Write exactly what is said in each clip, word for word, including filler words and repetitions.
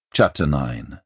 Chapter nine.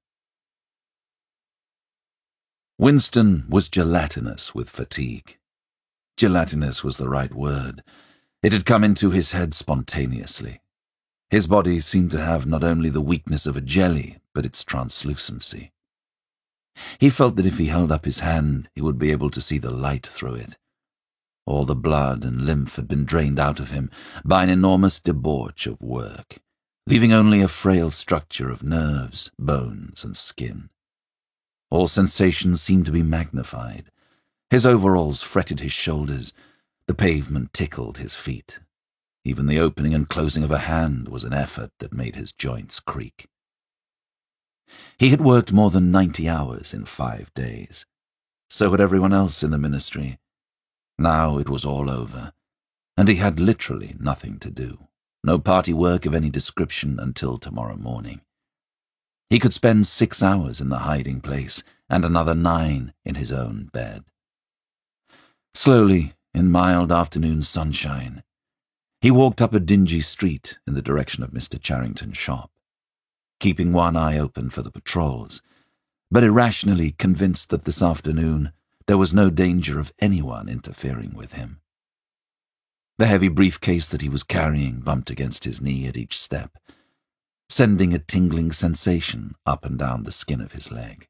Winston was gelatinous with fatigue. Gelatinous was the right word. It had come into his head spontaneously. His body seemed to have not only the weakness of a jelly, but its translucency. He felt that if he held up his hand, he would be able to see the light through it. All the blood and lymph had been drained out of him by an enormous debauch of work, leaving only a frail structure of nerves, bones, and skin. All sensations seemed to be magnified. His overalls fretted his shoulders. The pavement tickled his feet. Even the opening and closing of a hand was an effort that made his joints creak. He had worked more than ninety hours in five days. So had everyone else in the ministry. Now it was all over, and he had literally nothing to do. No party work of any description until tomorrow morning. He could spend six hours in the hiding place and another nine in his own bed. Slowly, in mild afternoon sunshine, he walked up a dingy street in the direction of Mister Charrington's shop, keeping one eye open for the patrols, but irrationally convinced that this afternoon there was no danger of anyone interfering with him. The heavy briefcase that he was carrying bumped against his knee at each step, sending a tingling sensation up and down the skin of his leg.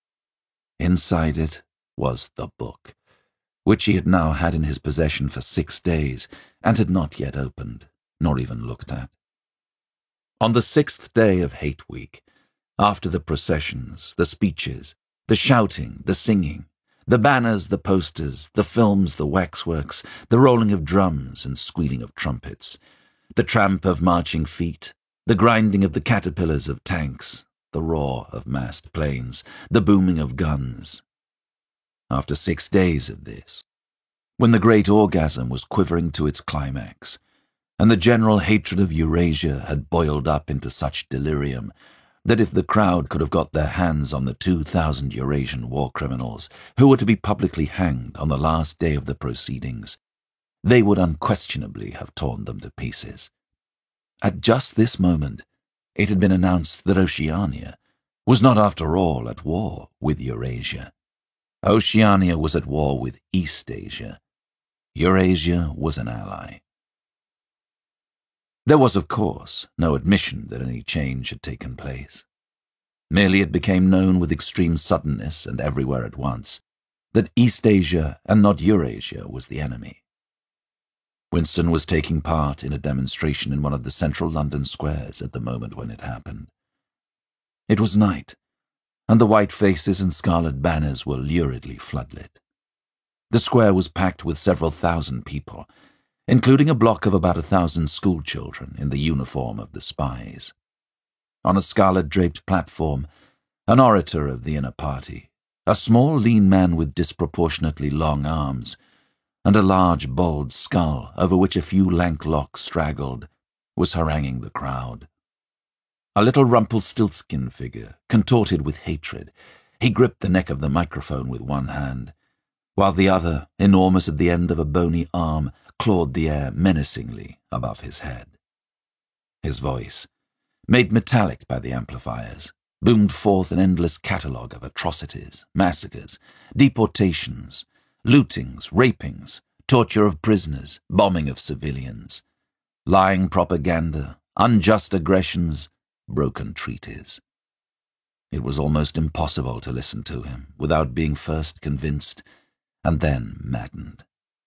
Inside it was the book, which he had now had in his possession for six days and had not yet opened, nor even looked at. On the sixth day of Hate Week, after the processions, the speeches, the shouting, the singing, the banners, the posters, the films, the waxworks, the rolling of drums and squealing of trumpets, the tramp of marching feet, the grinding of the caterpillars of tanks, the roar of massed planes, the booming of guns. After six days of this, when the great orgasm was quivering to its climax, and the general hatred of Eurasia had boiled up into such delirium that if the crowd could have got their hands on the two thousand Eurasian war criminals who were to be publicly hanged on the last day of the proceedings, they would unquestionably have torn them to pieces. At just this moment, it had been announced that Oceania was not after all at war with Eurasia. Oceania was at war with Eastasia. Eurasia was an ally. There was, of course, no admission that any change had taken place. Merely it became known with extreme suddenness and everywhere at once that Eastasia and not Eurasia was the enemy. Winston was taking part in a demonstration in one of the central London squares at the moment when it happened. It was night, and the white faces and scarlet banners were luridly floodlit. The square was packed with several thousand people, including a block of about a thousand schoolchildren in the uniform of the spies. On a scarlet-draped platform, an orator of the inner party, a small, lean man with disproportionately long arms, and a large, bald skull over which a few lank locks straggled, was haranguing the crowd. A little Rumpelstiltskin figure, contorted with hatred, he gripped the neck of the microphone with one hand, while the other, enormous at the end of a bony arm, clawed the air menacingly above his head. His voice, made metallic by the amplifiers, boomed forth an endless catalogue of atrocities, massacres, deportations, lootings, rapings, torture of prisoners, bombing of civilians, lying propaganda, unjust aggressions, broken treaties. It was almost impossible to listen to him without being first convinced and then maddened.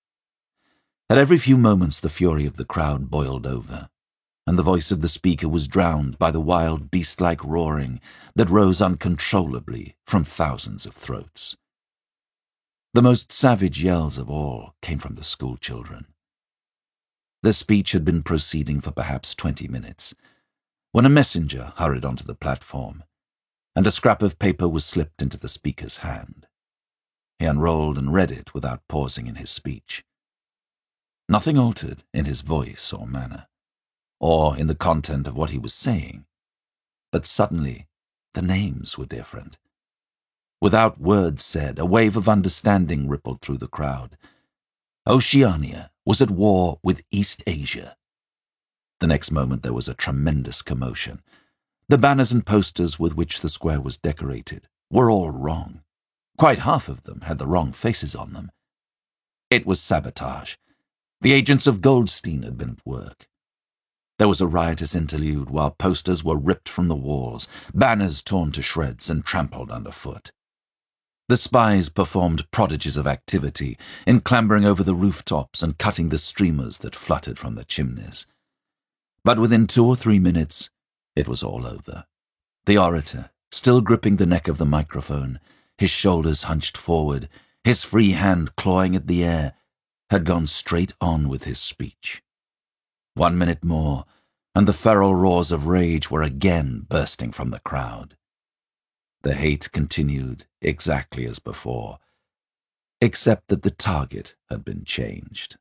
At every few moments the fury of the crowd boiled over, and the voice of the speaker was drowned by the wild beast-like roaring that rose uncontrollably from thousands of throats. The most savage yells of all came from the schoolchildren. The speech had been proceeding for perhaps twenty minutes, when a messenger hurried onto the platform, and a scrap of paper was slipped into the speaker's hand. He unrolled and read it without pausing in his speech. Nothing altered in his voice or manner, or in the content of what he was saying, but suddenly the names were different. Without words said, a wave of understanding rippled through the crowd. Oceania was at war with Eastasia. The next moment there was a tremendous commotion. The banners and posters with which the square was decorated were all wrong. Quite half of them had the wrong faces on them. It was sabotage. The agents of Goldstein had been at work. There was a riotous interlude while posters were ripped from the walls, banners torn to shreds and trampled underfoot. The spies performed prodigies of activity in clambering over the rooftops and cutting the streamers that fluttered from the chimneys. But within two or three minutes, it was all over. The orator, still gripping the neck of the microphone, his shoulders hunched forward, his free hand clawing at the air, had gone straight on with his speech. One minute more, and the feral roars of rage were again bursting from the crowd. The hate continued exactly as before, except that the target had been changed.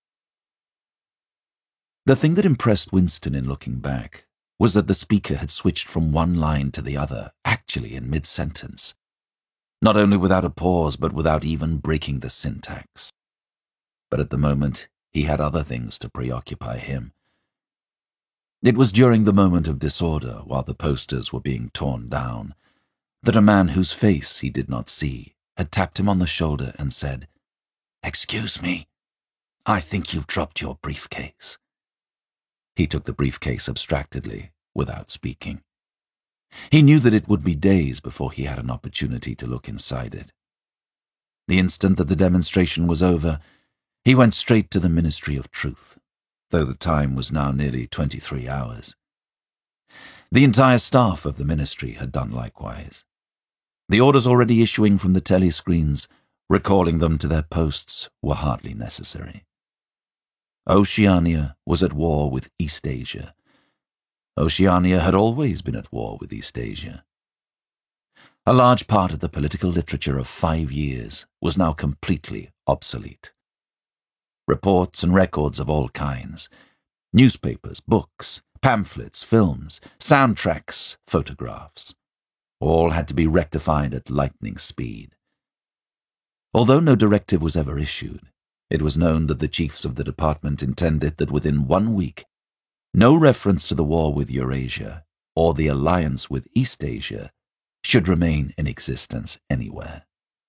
The thing that impressed Winston in looking back was that the speaker had switched from one line to the other, actually in mid-sentence, not only without a pause but without even breaking the syntax. But at the moment, he had other things to preoccupy him. It was during the moment of disorder, while the posters were being torn down, that a man whose face he did not see had tapped him on the shoulder and said, "Excuse me, I think you've dropped your briefcase." He took the briefcase abstractedly, without speaking. He knew that it would be days before he had an opportunity to look inside it. The instant that the demonstration was over, he went straight to the Ministry of Truth, though the time was now nearly twenty-three hours. The entire staff of the ministry had done likewise. The orders already issuing from the telescreens, recalling them to their posts, were hardly necessary. Oceania was at war with Eastasia. Oceania had always been at war with Eastasia. A large part of the political literature of five years was now completely obsolete. Reports and records of all kinds, newspapers, books, pamphlets, films, soundtracks, photographs, all had to be rectified at lightning speed. Although no directive was ever issued, it was known that the chiefs of the department intended that within one week, no reference to the war with Eurasia or the alliance with Eastasia should remain in existence anywhere.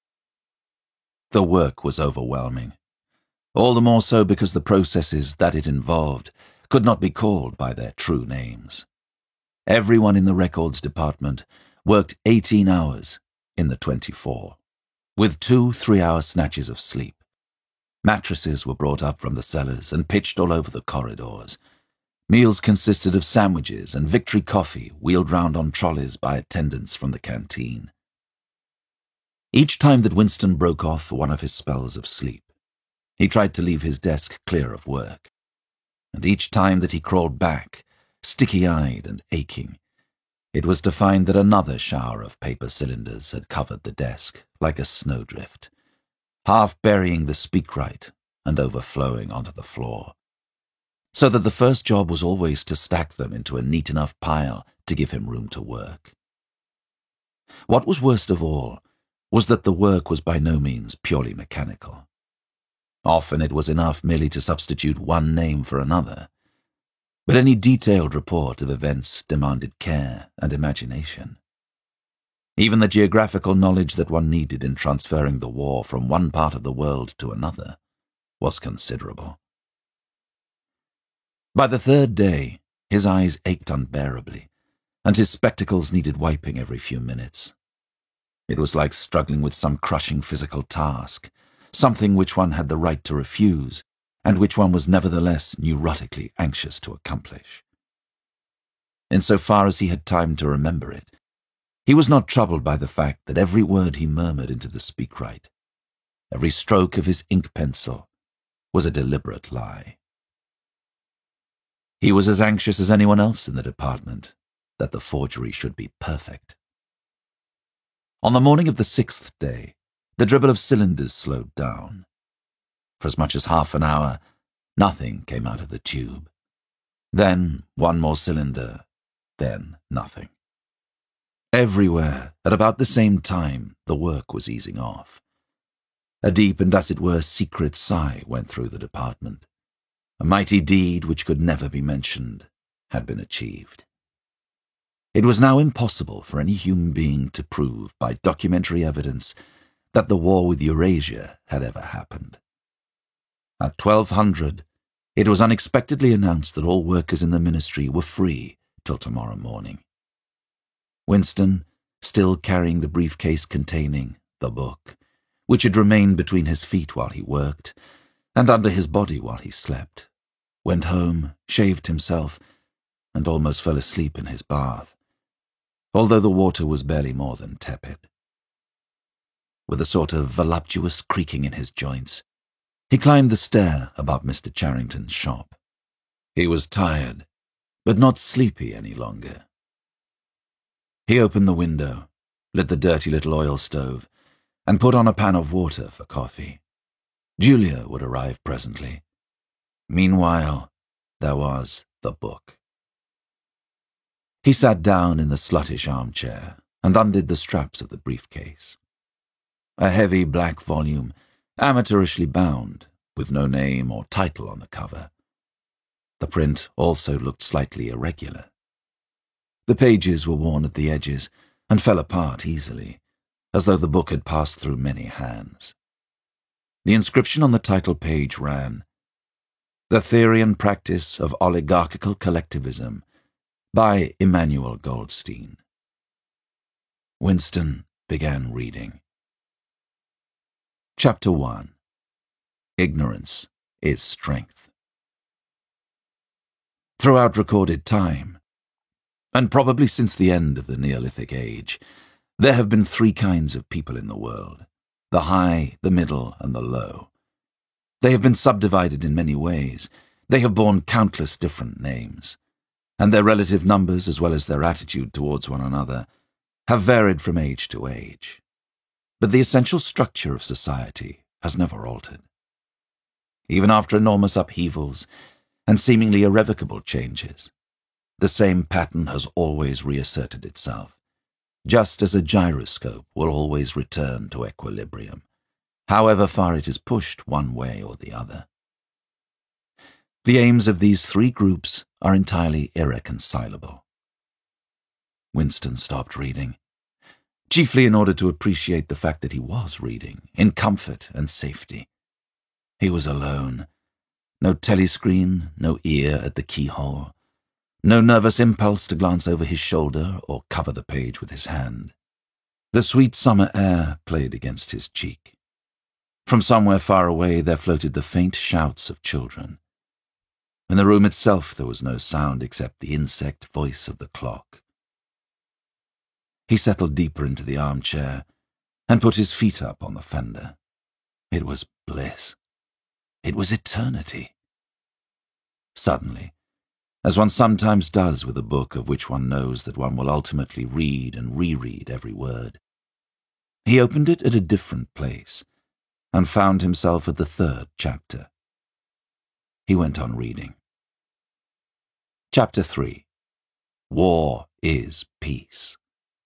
The work was overwhelming, all the more so because the processes that it involved could not be called by their true names. Everyone in the records department worked eighteen hours in the twenty-four, with two three-hour snatches of sleep. Mattresses were brought up from the cellars and pitched all over the corridors. Meals consisted of sandwiches and victory coffee wheeled round on trolleys by attendants from the canteen. Each time that Winston broke off for one of his spells of sleep, he tried to leave his desk clear of work. And each time that he crawled back, sticky-eyed and aching, it was to find that another shower of paper cylinders had covered the desk like a snowdrift, half burying the speakwrite and overflowing onto the floor, so that the first job was always to stack them into a neat enough pile to give him room to work. What was worst of all was that the work was by no means purely mechanical. Often it was enough merely to substitute one name for another, but any detailed report of events demanded care and imagination. Even the geographical knowledge that one needed in transferring the war from one part of the world to another was considerable. By the third day, his eyes ached unbearably, and his spectacles needed wiping every few minutes. It was like struggling with some crushing physical task, something which one had the right to refuse, and which one was nevertheless neurotically anxious to accomplish. Insofar as he had time to remember it, he was not troubled by the fact that every word he murmured into the speakwrite, every stroke of his ink pencil, was a deliberate lie. He was as anxious as anyone else in the department that the forgery should be perfect. On the morning of the sixth day, the dribble of cylinders slowed down. For as much as half an hour, nothing came out of the tube. Then one more cylinder, then nothing. Everywhere, at about the same time, the work was easing off. A deep and, as it were, secret sigh went through the department. A mighty deed which could never be mentioned had been achieved. It was now impossible for any human being to prove by documentary evidence that the war with Eurasia had ever happened. At twelve hundred, it was unexpectedly announced that all workers in the ministry were free till tomorrow morning. Winston, still carrying the briefcase containing the book, which had remained between his feet while he worked, and under his body while he slept, went home, shaved himself, and almost fell asleep in his bath, although the water was barely more than tepid. With a sort of voluptuous creaking in his joints, he climbed the stair above Mister Charrington's shop. He was tired, but not sleepy any longer. He opened the window, lit the dirty little oil stove, and put on a pan of water for coffee. Julia would arrive presently. Meanwhile, there was the book. He sat down in the sluttish armchair and undid the straps of the briefcase. A heavy black volume, amateurishly bound, with no name or title on the cover. The print also looked slightly irregular. The pages were worn at the edges and fell apart easily, as though the book had passed through many hands. The inscription on the title page ran, "The Theory and Practice of Oligarchical Collectivism, by Emmanuel Goldstein." Winston began reading. Chapter one. Ignorance is Strength. Throughout recorded time, and probably since the end of the Neolithic Age, there have been three kinds of people in the world, the high, the middle, and the low. They have been subdivided in many ways. They have borne countless different names, and their relative numbers, as well as their attitude towards one another, have varied from age to age. But the essential structure of society has never altered. Even after enormous upheavals and seemingly irrevocable changes, the same pattern has always reasserted itself, just as a gyroscope will always return to equilibrium, however far it is pushed one way or the other. The aims of these three groups are entirely irreconcilable. Winston stopped reading, chiefly in order to appreciate the fact that he was reading, in comfort and safety. He was alone. No telescreen, no ear at the keyhole, no nervous impulse to glance over his shoulder or cover the page with his hand. The sweet summer air played against his cheek. From somewhere far away there floated the faint shouts of children. In the room itself there was no sound except the insect voice of the clock. He settled deeper into the armchair and put his feet up on the fender. It was bliss. It was eternity. Suddenly, as one sometimes does with a book of which one knows that one will ultimately read and reread every word, he opened it at a different place and found himself at the third chapter. He went on reading. Chapter three. War is Peace.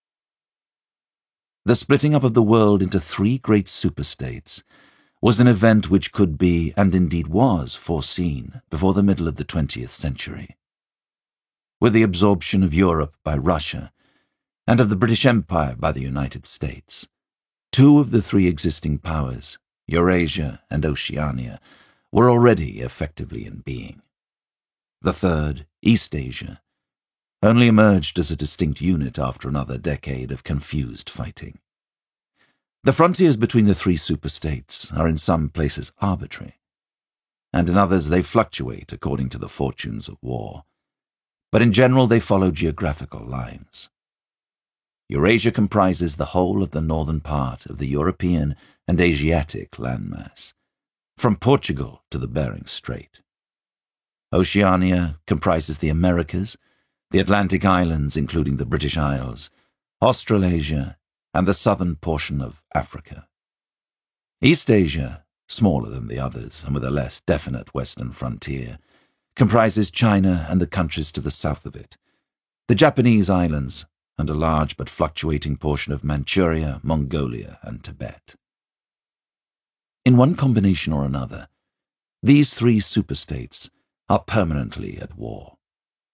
The splitting up of the world into three great superstates was an event which could be, and indeed was, foreseen before the middle of the twentieth century. With the absorption of Europe by Russia and of the British Empire by the United States, two of the three existing powers, Eurasia and Oceania, were already effectively in being. The third, Eastasia, only emerged as a distinct unit after another decade of confused fighting. The frontiers between the three superstates are in some places arbitrary, and in others they fluctuate according to the fortunes of war, but in general they follow geographical lines. Eurasia comprises the whole of the northern part of the European and Asiatic landmass, from Portugal to the Bering Strait. Oceania comprises the Americas, the Atlantic Islands including the British Isles, Australasia, and the southern portion of Africa. Eastasia, smaller than the others and with a less definite western frontier, comprises China and the countries to the south of it, the Japanese islands, and a large but fluctuating portion of Manchuria, Mongolia, and Tibet. In one combination or another, these three superstates are permanently at war.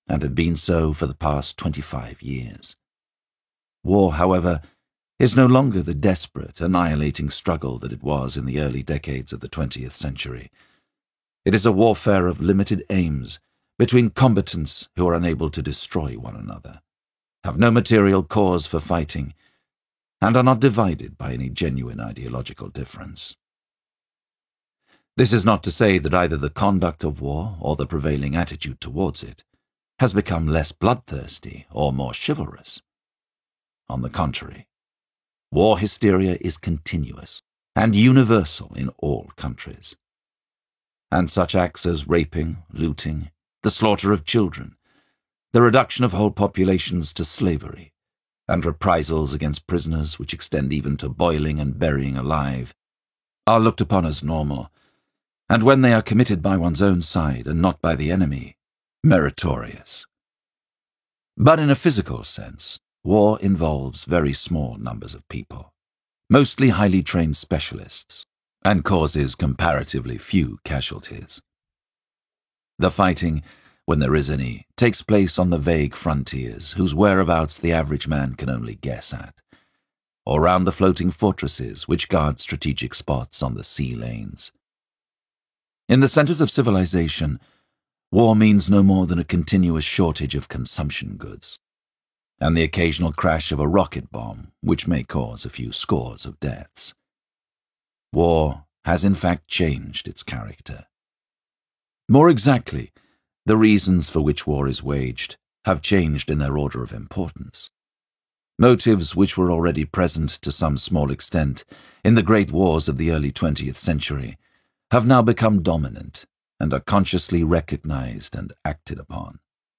and have been so for the past twenty-five years. War, however, is no longer the desperate, annihilating struggle that it was in the early decades of the twentieth century. It is a warfare of limited aims between combatants who are unable to destroy one another, have no material cause for fighting, and are not divided by any genuine ideological difference. This is not to say that either the conduct of war or the prevailing attitude towards it has become less bloodthirsty or more chivalrous. On the contrary, war hysteria is continuous and universal in all countries. And such acts as raping, looting, the slaughter of children, the reduction of whole populations to slavery, and reprisals against prisoners which extend even to boiling and burying alive, are looked upon as normal, and when they are committed by one's own side and not by the enemy, meritorious. But in a physical sense, war involves very small numbers of people, mostly highly trained specialists, and causes comparatively few casualties. The fighting, when there is any, takes place on the vague frontiers whose whereabouts the average man can only guess at, or round the floating fortresses which guard strategic spots on the sea lanes. In the centers of civilization, war means no more than a continuous shortage of consumption goods, and the occasional crash of a rocket bomb which may cause a few scores of deaths. War has in fact changed its character. More exactly, the reasons for which war is waged have changed in their order of importance. Motives which were already present to some small extent in the great wars of the early twentieth century have now become dominant and are consciously recognized and acted upon.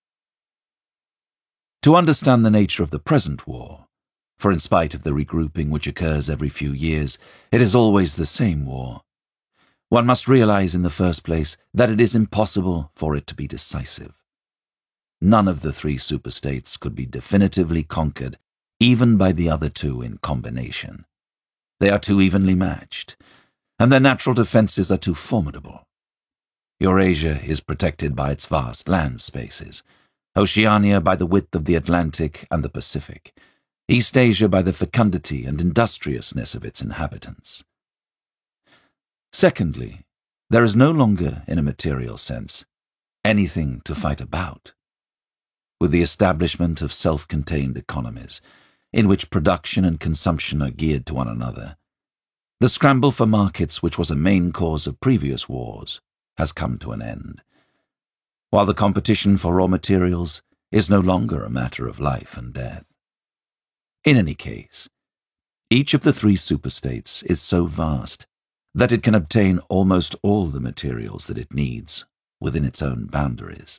To understand the nature of the present war, for in spite of the regrouping which occurs every few years, it is always the same war, one must realize in the first place that it is impossible for it to be decisive. None of the three superstates could be definitively conquered, even by the other two in combination. They are too evenly matched, and their natural defenses are too formidable. Eurasia is protected by its vast land spaces, Oceania by the width of the Atlantic and the Pacific, East Asia by the fecundity and industriousness of its inhabitants. Secondly, there is no longer, in a material sense, anything to fight about. With the establishment of self-contained economies, in which production and consumption are geared to one another, the scramble for markets which was a main cause of previous wars has come to an end, while the competition for raw materials is no longer a matter of life and death. In any case, each of the three superstates is so vast that it can obtain almost all the materials that it needs within its own boundaries.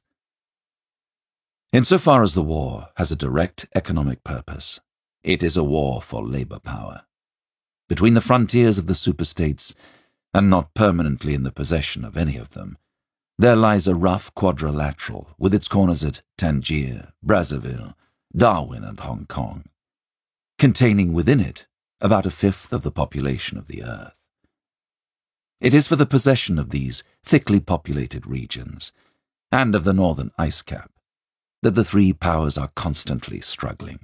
Insofar as the war has a direct economic purpose, it is a war for labor power. Between the frontiers of the superstates, and not permanently in the possession of any of them, there lies a rough quadrilateral with its corners at Tangier, Brazzaville, Darwin and Hong Kong, containing within it about a fifth of the population of the earth. It is for the possession of these thickly populated regions, and of the northern ice cap, that the three powers are constantly struggling.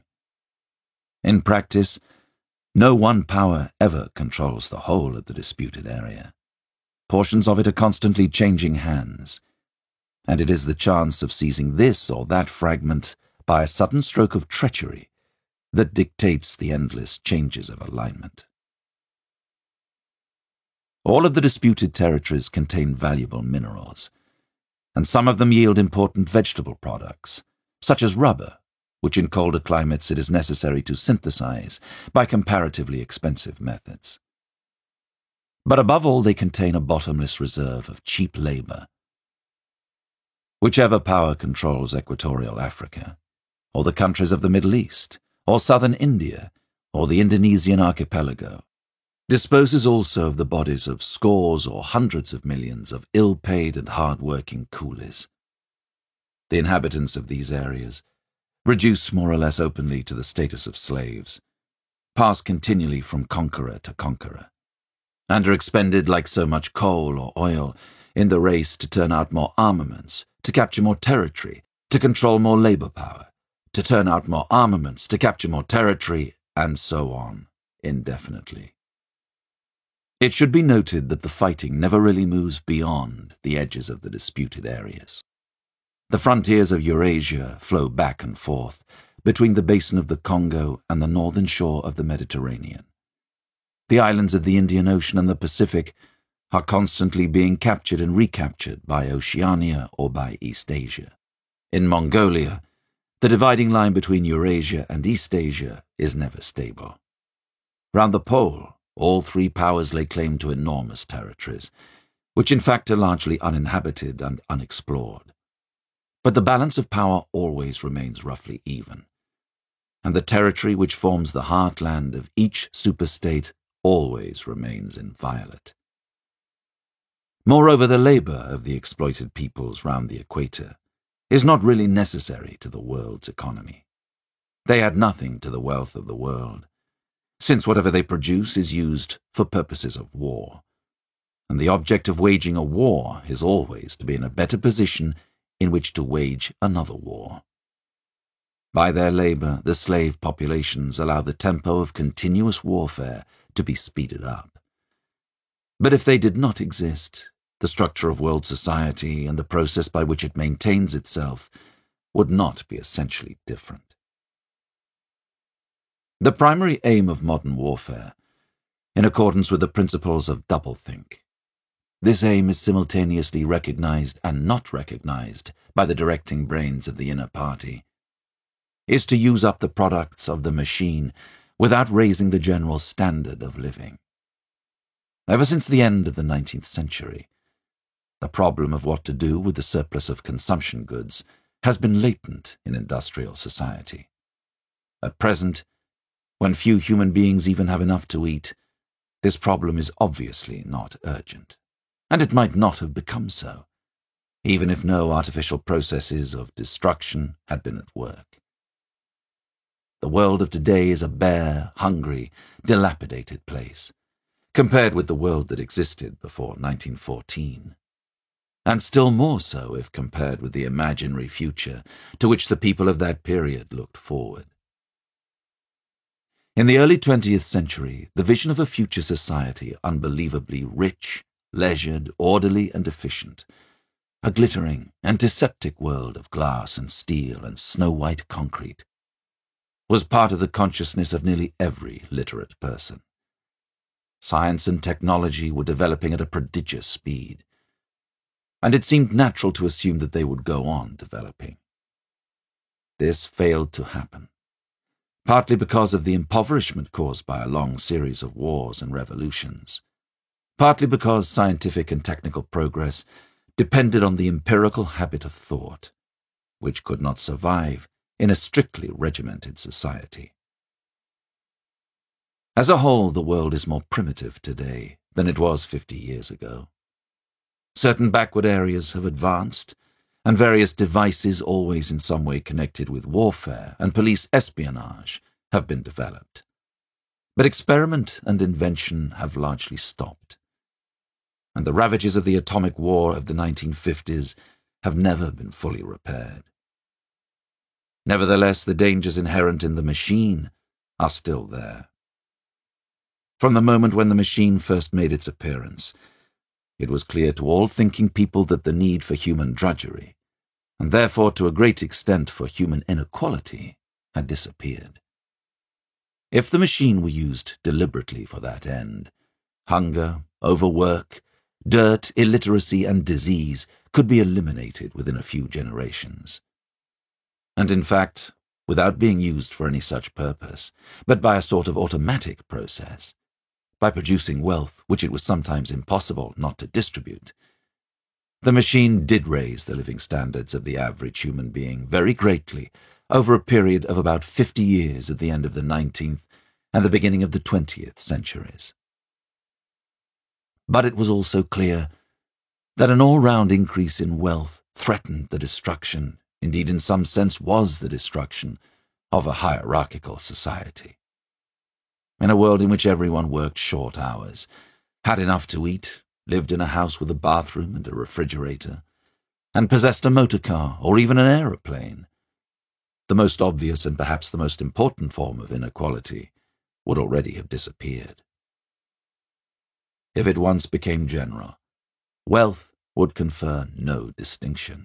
In practice, no one power ever controls the whole of the disputed area. Portions of it are constantly changing hands, and it is the chance of seizing this or that fragment by a sudden stroke of treachery that dictates the endless changes of alignment. All of the disputed territories contain valuable minerals, and some of them yield important vegetable products, such as rubber, which in colder climates it is necessary to synthesize by comparatively expensive methods. But above all, they contain a bottomless reserve of cheap labor. Whichever power controls equatorial Africa, or the countries of the Middle East, or southern India, or the Indonesian archipelago, disposes also of the bodies of scores or hundreds of millions of ill-paid and hard-working coolies. The inhabitants of these areas, reduced more or less openly to the status of slaves, pass continually from conqueror to conqueror, and are expended like so much coal or oil in the race to turn out more armaments, to capture more territory, to control more labor power, to turn out more armaments, to capture more territory, and so on, indefinitely. It should be noted that the fighting never really moves beyond the edges of the disputed areas. The frontiers of Eurasia flow back and forth between the basin of the Congo and the northern shore of the Mediterranean. The islands of the Indian Ocean and the Pacific are constantly being captured and recaptured by Oceania or by East Asia. In Mongolia, the dividing line between Eurasia and East Asia is never stable. Round the pole, all three powers lay claim to enormous territories, which in fact are largely uninhabited and unexplored. But the balance of power always remains roughly even, and the territory which forms the heartland of each superstate always remains inviolate. Moreover, the labor of the exploited peoples round the equator is not really necessary to the world's economy. They add nothing to the wealth of the world, since whatever they produce is used for purposes of war, and the object of waging a war is always to be in a better position in which to wage another war. By their labor, the slave populations allow the tempo of continuous warfare to be speeded up. But if they did not exist, the structure of world society and the process by which it maintains itself would not be essentially different. The primary aim of modern warfare, in accordance with the principles of doublethink, this aim is simultaneously recognized and not recognized by the directing brains of the inner party, is to use up the products of the machine without raising the general standard of living. Ever since the end of the nineteenth century, the problem of what to do with the surplus of consumption goods has been latent in industrial society. At present, when few human beings even have enough to eat, this problem is obviously not urgent, and it might not have become so, even if no artificial processes of destruction had been at work. The world of today is a bare, hungry, dilapidated place, compared with the world that existed before nineteen fourteen, and still more so if compared with the imaginary future to which the people of that period looked forward. In the early twentieth century, the vision of a future society unbelievably rich, leisured, orderly, and efficient, a glittering, antiseptic world of glass and steel and snow-white concrete, was part of the consciousness of nearly every literate person. Science and technology were developing at a prodigious speed, and it seemed natural to assume that they would go on developing. This failed to happen, partly because of the impoverishment caused by a long series of wars and revolutions, partly because scientific and technical progress depended on the empirical habit of thought, which could not survive in a strictly regimented society. As a whole, the world is more primitive today than it was fifty years ago. Certain backward areas have advanced, and various devices always in some way connected with warfare and police espionage have been developed. But experiment and invention have largely stopped, and the ravages of the atomic war of the nineteen fifties have never been fully repaired. Nevertheless, the dangers inherent in the machine are still there. From the moment when the machine first made its appearance, it was clear to all thinking people that the need for human drudgery, and therefore to a great extent for human inequality, had disappeared. If the machine were used deliberately for that end, hunger, overwork, dirt, illiteracy, and disease could be eliminated within a few generations. And in fact, without being used for any such purpose, but by a sort of automatic process, by producing wealth which it was sometimes impossible not to distribute, the machine did raise the living standards of the average human being very greatly over a period of about fifty years at the end of the nineteenth and the beginning of the twentieth centuries. But it was also clear that an all-round increase in wealth threatened the destruction, indeed in some sense was the destruction, of a hierarchical society. In a world in which everyone worked short hours, had enough to eat, lived in a house with a bathroom and a refrigerator, and possessed a motor car or even an aeroplane, the most obvious and perhaps the most important form of inequality would already have disappeared. If it once became general, wealth would confer no distinction.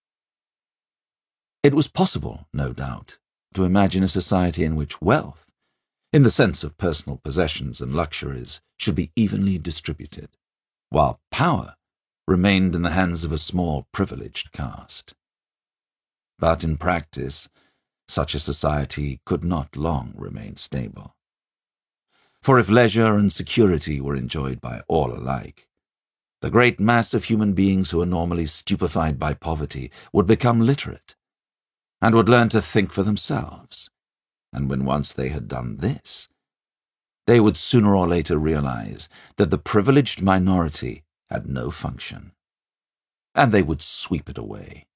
It was possible, no doubt, to imagine a society in which wealth, in the sense of personal possessions and luxuries, should be evenly distributed, while power remained in the hands of a small privileged caste. But in practice, such a society could not long remain stable. For if leisure and security were enjoyed by all alike, the great mass of human beings who are normally stupefied by poverty would become literate, and would learn to think for themselves, and when once they had done this, they would sooner or later realize that the privileged minority had no function, and they would sweep it away.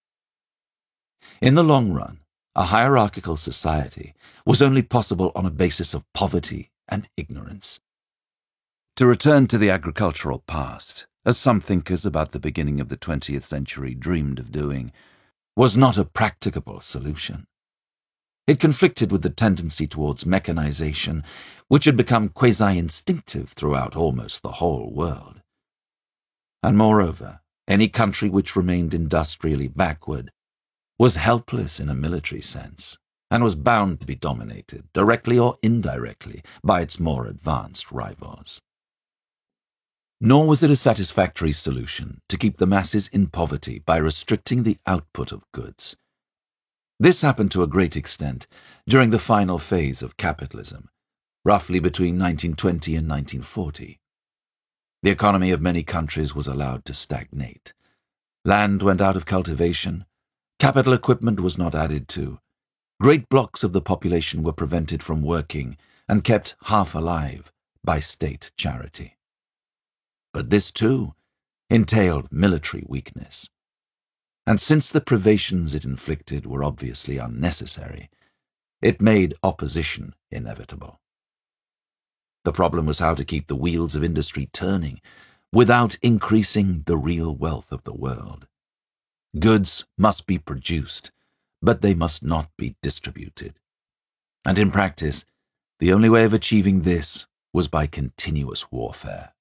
In the long run, a hierarchical society was only possible on a basis of poverty and ignorance. To return to the agricultural past, as some thinkers about the beginning of the twentieth century dreamed of doing, was not a practicable solution. It conflicted with the tendency towards mechanization, which had become quasi-instinctive throughout almost the whole world. And moreover, any country which remained industrially backward was helpless in a military sense, and was bound to be dominated, directly or indirectly, by its more advanced rivals. Nor was it a satisfactory solution to keep the masses in poverty by restricting the output of goods. This happened to a great extent during the final phase of capitalism, roughly between nineteen twenty and nineteen forty. The economy of many countries was allowed to stagnate. Land went out of cultivation, capital equipment was not added to, great blocks of the population were prevented from working and kept half alive by state charity. But this, too, entailed military weakness. And since the privations it inflicted were obviously unnecessary, it made opposition inevitable. The problem was how to keep the wheels of industry turning without increasing the real wealth of the world. Goods must be produced, but they must not be distributed. And in practice, the only way of achieving this was by continuous warfare.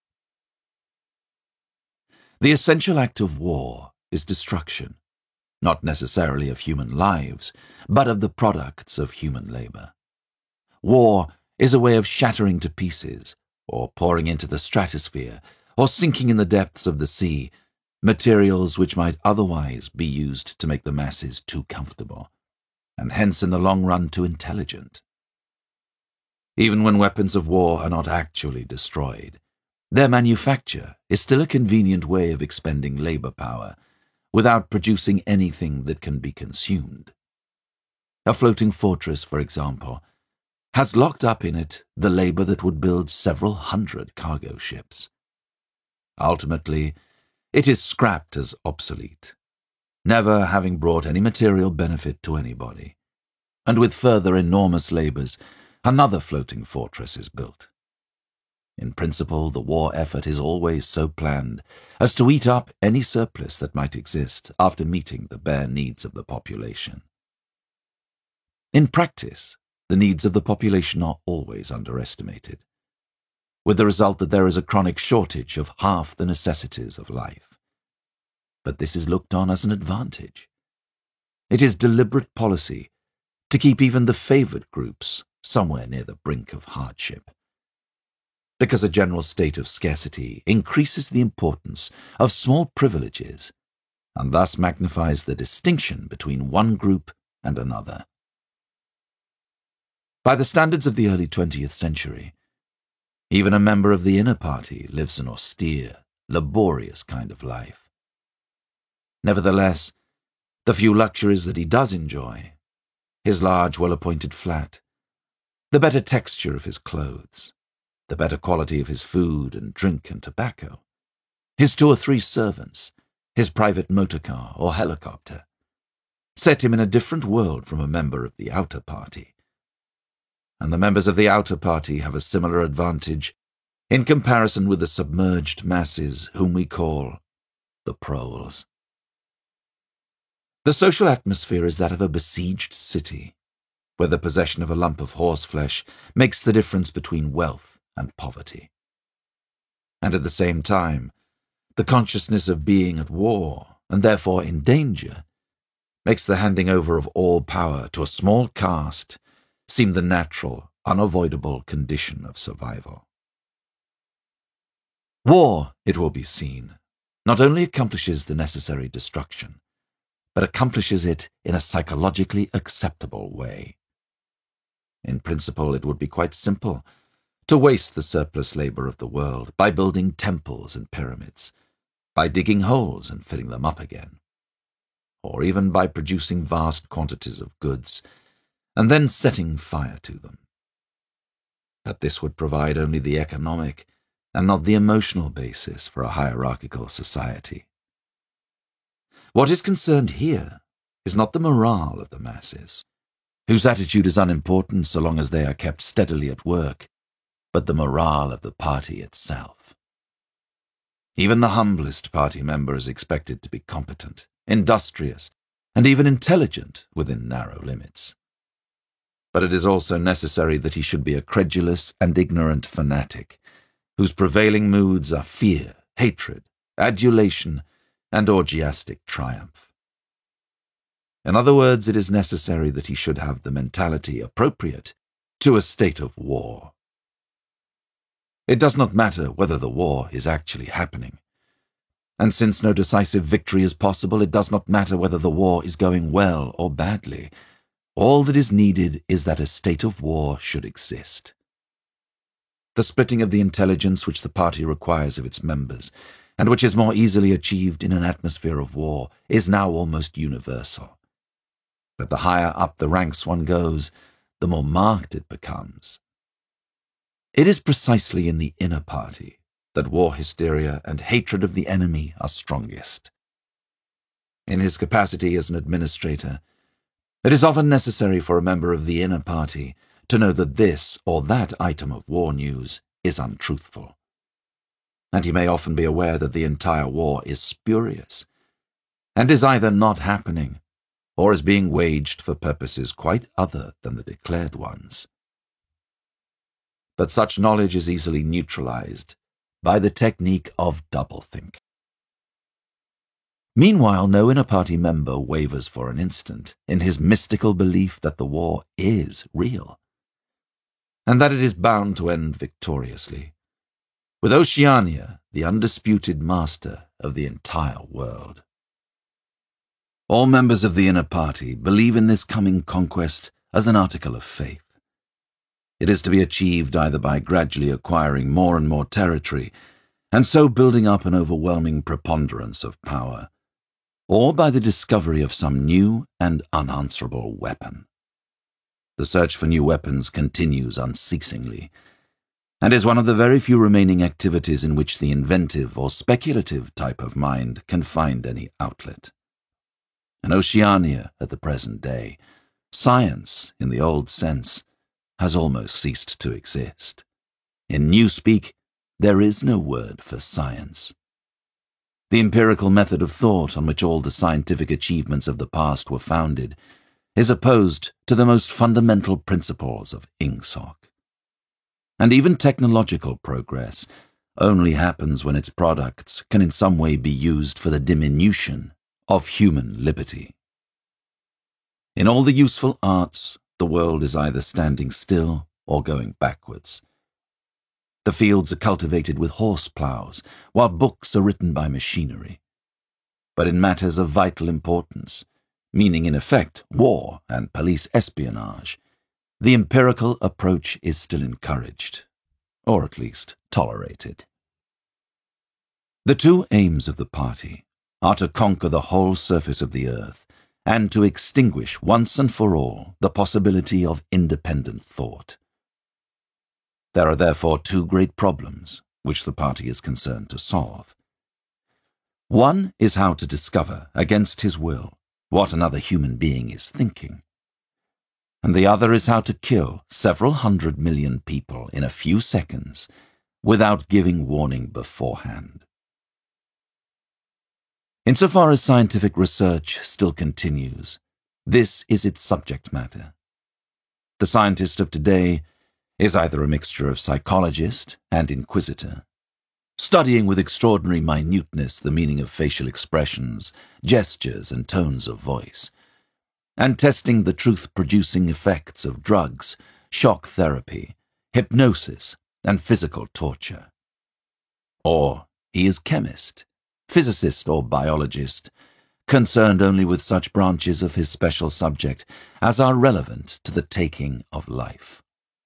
The essential act of war is destruction, not necessarily of human lives, but of the products of human labor. War is a way of shattering to pieces, or pouring into the stratosphere, or sinking in the depths of the sea, materials which might otherwise be used to make the masses too comfortable, and hence in the long run too intelligent. Even when weapons of war are not actually destroyed, their manufacture is still a convenient way of expending labor power, without producing anything that can be consumed. A floating fortress, for example, has locked up in it the labor that would build several hundred cargo ships. Ultimately, it is scrapped as obsolete, never having brought any material benefit to anybody, and with further enormous labors, another floating fortress is built. In principle, the war effort is always so planned as to eat up any surplus that might exist after meeting the bare needs of the population. In practice, the needs of the population are always underestimated, with the result that there is a chronic shortage of half the necessities of life. But this is looked on as an advantage. It is deliberate policy to keep even the favored groups somewhere near the brink of hardship, because a general state of scarcity increases the importance of small privileges and thus magnifies the distinction between one group and another. By the standards of the early twentieth century, even a member of the inner party lives an austere, laborious kind of life. Nevertheless, the few luxuries that he does enjoy, his large, well-appointed flat, the better texture of his clothes, the better quality of his food and drink and tobacco, his two or three servants, his private motor car or helicopter, set him in a different world from a member of the outer party. And the members of the outer party have a similar advantage in comparison with the submerged masses whom we call the proles. The social atmosphere is that of a besieged city, where the possession of a lump of horseflesh makes the difference between wealth and poverty. And at the same time, the consciousness of being at war, and therefore in danger, makes the handing over of all power to a small caste seem the natural, unavoidable condition of survival. War, it will be seen, not only accomplishes the necessary destruction, but accomplishes it in a psychologically acceptable way. In principle, it would be quite simple to waste the surplus labor of the world by building temples and pyramids, by digging holes and filling them up again, or even by producing vast quantities of goods and then setting fire to them. But this would provide only the economic and not the emotional basis for a hierarchical society. What is concerned here is not the morale of the masses, whose attitude is unimportant so long as they are kept steadily at work, but the morale of the party itself. Even the humblest party member is expected to be competent, industrious, and even intelligent within narrow limits. But it is also necessary that he should be a credulous and ignorant fanatic, whose prevailing moods are fear, hatred, adulation, and orgiastic triumph. In other words, it is necessary that he should have the mentality appropriate to a state of war. It does not matter whether the war is actually happening, and since no decisive victory is possible, it does not matter whether the war is going well or badly. All that is needed is that a state of war should exist. The splitting of the intelligence which the party requires of its members, and which is more easily achieved in an atmosphere of war, is now almost universal. But the higher up the ranks one goes, the more marked it becomes. It is precisely in the inner party that war hysteria and hatred of the enemy are strongest. In his capacity as an administrator, it is often necessary for a member of the inner party to know that this or that item of war news is untruthful. And he may often be aware that the entire war is spurious, and is either not happening, or is being waged for purposes quite other than the declared ones. But such knowledge is easily neutralized by the technique of doublethink. Meanwhile, no inner party member wavers for an instant in his mystical belief that the war is real, and that it is bound to end victoriously, with Oceania the undisputed master of the entire world. All members of the inner party believe in this coming conquest as an article of faith. It is to be achieved either by gradually acquiring more and more territory, and so building up an overwhelming preponderance of power, or by the discovery of some new and unanswerable weapon. The search for new weapons continues unceasingly, and is one of the very few remaining activities in which the inventive or speculative type of mind can find any outlet. In Oceania at the present day, science, in the old sense, has almost ceased to exist. In Newspeak, there is no word for science. The empirical method of thought on which all the scientific achievements of the past were founded is opposed to the most fundamental principles of Ingsoc. And even technological progress only happens when its products can in some way be used for the diminution of human liberty. In all the useful arts, the world is either standing still or going backwards. The fields are cultivated with horse ploughs, while books are written by machinery. But in matters of vital importance, meaning in effect war and police espionage, the empirical approach is still encouraged, or at least tolerated. The two aims of the party are to conquer the whole surface of the earth and to extinguish once and for all the possibility of independent thought. There are therefore two great problems which the party is concerned to solve. One is how to discover, against his will, what another human being is thinking, and the other is how to kill several hundred million people in a few seconds without giving warning beforehand. Insofar as scientific research still continues, this is its subject matter. The scientist of today is either a mixture of psychologist and inquisitor, studying with extraordinary minuteness the meaning of facial expressions, gestures, and tones of voice, and testing the truth-producing effects of drugs, shock therapy, hypnosis, and physical torture. Or he is chemist, physicist, or biologist, concerned only with such branches of his special subject as are relevant to the taking of life.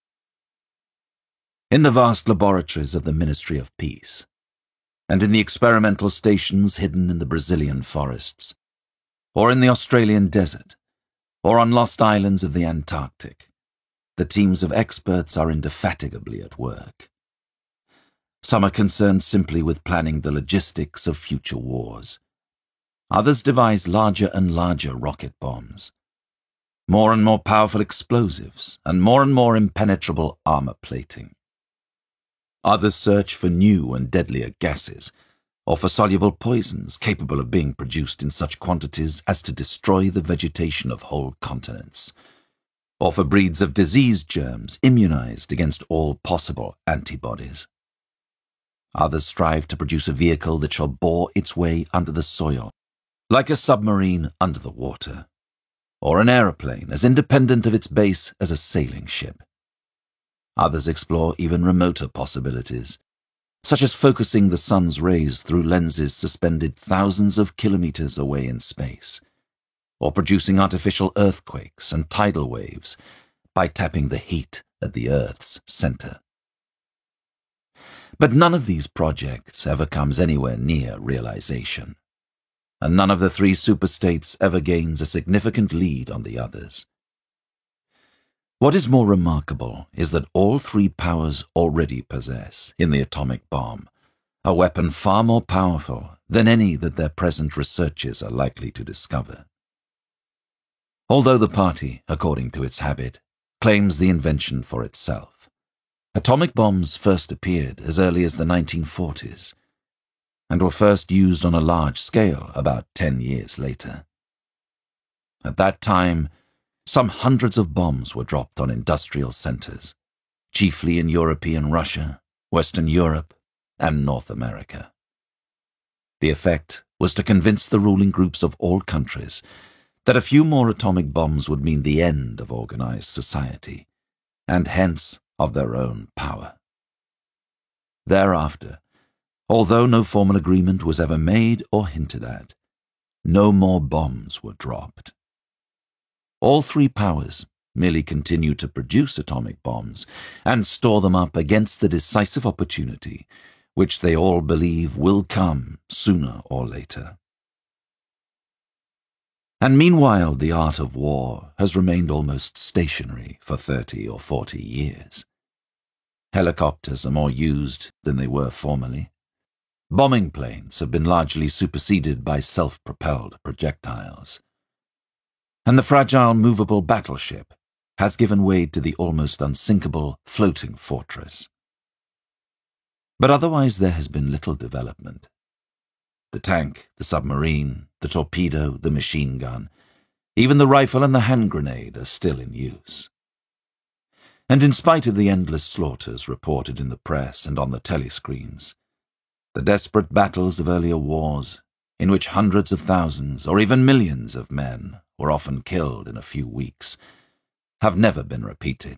In the vast laboratories of the Ministry of Peace, and in the experimental stations hidden in the Brazilian forests, or in the Australian desert, or on lost islands of the Antarctic, the teams of experts are indefatigably at work. Some are concerned simply with planning the logistics of future wars. Others devise larger and larger rocket bombs, more and more powerful explosives, and more and more impenetrable armor plating. Others search for new and deadlier gases, or for soluble poisons capable of being produced in such quantities as to destroy the vegetation of whole continents, or for breeds of disease germs immunized against all possible antibodies. Others strive to produce a vehicle that shall bore its way under the soil, like a submarine under the water, or an aeroplane as independent of its base as a sailing ship. Others explore even remoter possibilities, such as focusing the sun's rays through lenses suspended thousands of kilometers away in space, or producing artificial earthquakes and tidal waves by tapping the heat at the Earth's center. But none of these projects ever comes anywhere near realization, and none of the three superstates ever gains a significant lead on the others. What is more remarkable is that all three powers already possess, in the atomic bomb, a weapon far more powerful than any that their present researches are likely to discover. Although the party, according to its habit, claims the invention for itself, atomic bombs first appeared as early as the nineteen forties, and were first used on a large scale about ten years later. At that time, some hundreds of bombs were dropped on industrial centers, chiefly in European Russia, Western Europe, and North America. The effect was to convince the ruling groups of all countries that a few more atomic bombs would mean the end of organized society, and hence of their own power. Thereafter, although no formal agreement was ever made or hinted at, no more bombs were dropped. All three powers merely continue to produce atomic bombs and store them up against the decisive opportunity which they all believe will come sooner or later. And meanwhile, the art of war has remained almost stationary for thirty or forty years. Helicopters are more used than they were formerly. Bombing planes have been largely superseded by self-propelled projectiles. And the fragile movable battleship has given way to the almost unsinkable floating fortress. But otherwise there has been little development. The tank, the submarine, the torpedo, the machine gun, even the rifle and the hand grenade are still in use. And in spite of the endless slaughters reported in the press and on the telescreens, the desperate battles of earlier wars, in which hundreds of thousands or even millions of men were often killed in a few weeks, have never been repeated.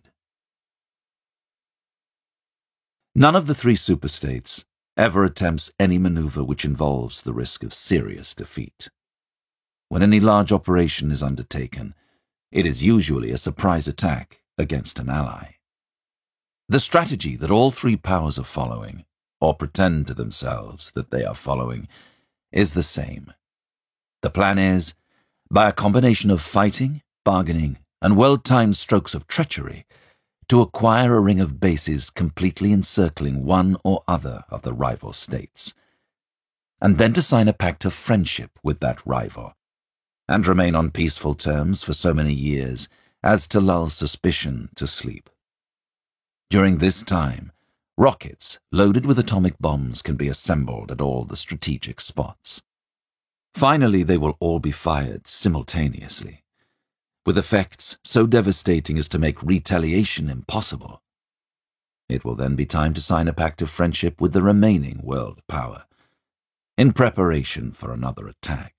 None of the three superstates ever attempts any maneuver which involves the risk of serious defeat. When any large operation is undertaken, it is usually a surprise attack against an ally. The strategy that all three powers are following, or pretend to themselves that they are following, is the same. The plan is, by a combination of fighting, bargaining, and well-timed strokes of treachery, to acquire a ring of bases completely encircling one or other of the rival states, and then to sign a pact of friendship with that rival, and remain on peaceful terms for so many years as to lull suspicion to sleep. During this time, rockets loaded with atomic bombs can be assembled at all the strategic spots. Finally, they will all be fired simultaneously, with effects so devastating as to make retaliation impossible. It will then be time to sign a pact of friendship with the remaining world power, in preparation for another attack.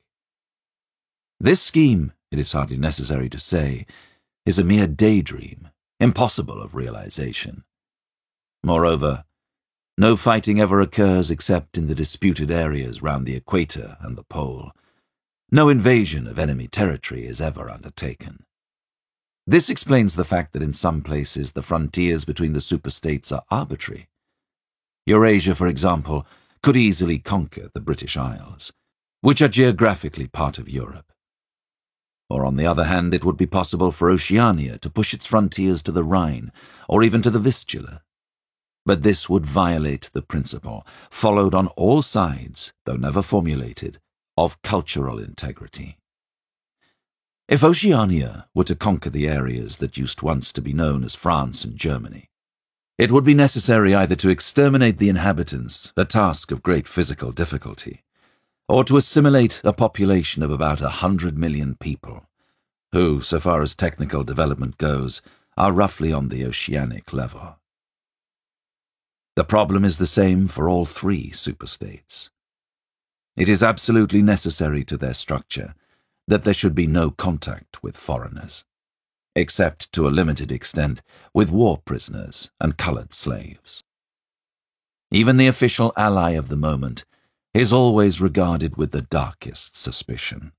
This scheme, it is hardly necessary to say, is a mere daydream, impossible of realization. Moreover, no fighting ever occurs except in the disputed areas round the equator and the pole. No invasion of enemy territory is ever undertaken. This explains the fact that in some places the frontiers between the superstates are arbitrary. Eurasia, for example, could easily conquer the British Isles, which are geographically part of Europe. Or on the other hand, it would be possible for Oceania to push its frontiers to the Rhine, or even to the Vistula. But this would violate the principle, followed on all sides, though never formulated, of cultural integrity. If Oceania were to conquer the areas that used once to be known as France and Germany, it would be necessary either to exterminate the inhabitants, a task of great physical difficulty, or to assimilate a population of about a hundred million people, who, so far as technical development goes, are roughly on the oceanic level. The problem is the same for all three superstates. It is absolutely necessary to their structure that there should be no contact with foreigners, except to a limited extent with war prisoners and colored slaves. Even the official ally of the moment is always regarded with the darkest suspicion.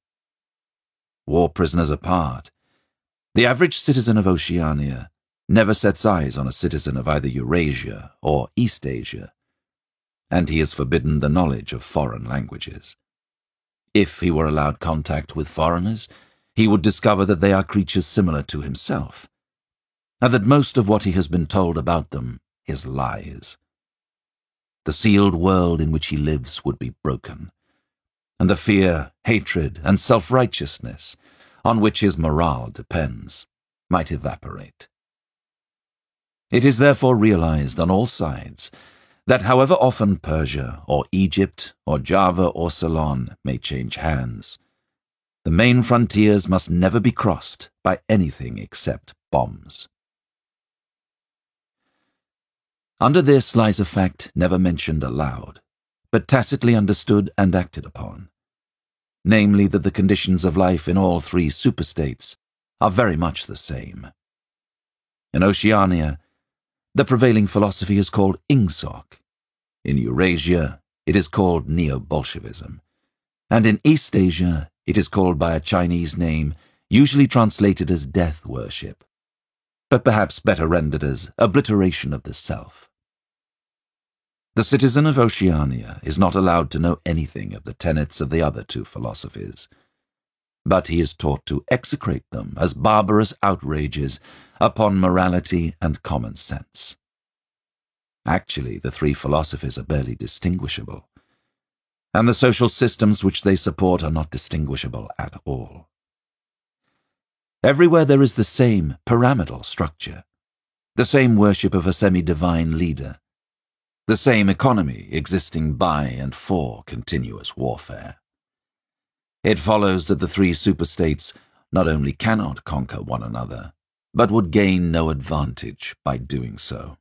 War prisoners apart, the average citizen of Oceania never sets eyes on a citizen of either Eurasia or Eastasia, and he is forbidden the knowledge of foreign languages. If he were allowed contact with foreigners, he would discover that they are creatures similar to himself, and that most of what he has been told about them is lies. The sealed world in which he lives would be broken, and the fear, hatred, and self-righteousness on which his morale depends might evaporate. It is therefore realized on all sides that however often Persia or Egypt or Java or Ceylon may change hands, the main frontiers must never be crossed by anything except bombs. Under this lies a fact never mentioned aloud, but tacitly understood and acted upon, namely that the conditions of life in all three superstates are very much the same. In Oceania, the prevailing philosophy is called Ingsoc. In Eurasia, it is called Neo-Bolshevism, and in Eastasia, it is called by a Chinese name, usually translated as death worship, but perhaps better rendered as obliteration of the self. The citizen of Oceania is not allowed to know anything of the tenets of the other two philosophies, but he is taught to execrate them as barbarous outrages upon morality and common sense. Actually, the three philosophies are barely distinguishable, and the social systems which they support are not distinguishable at all. Everywhere there is the same pyramidal structure, the same worship of a semi-divine leader, the same economy existing by and for continuous warfare. It follows that the three superstates not only cannot conquer one another, but would gain no advantage by doing so.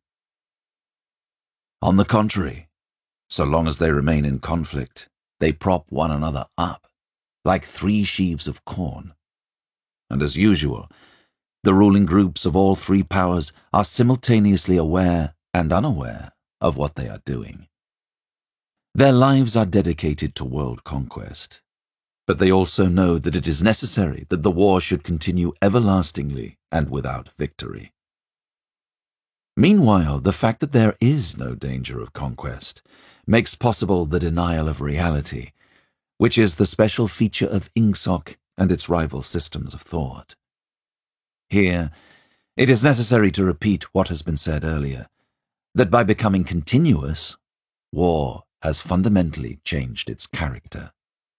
On the contrary, so long as they remain in conflict, they prop one another up, like three sheaves of corn. And as usual, the ruling groups of all three powers are simultaneously aware and unaware of what they are doing. Their lives are dedicated to world conquest, but they also know that it is necessary that the war should continue everlastingly and without victory. Meanwhile, the fact that there is no danger of conquest makes possible the denial of reality, which is the special feature of Ingsoc and its rival systems of thought. Here, it is necessary to repeat what has been said earlier, that by becoming continuous, war has fundamentally changed its character.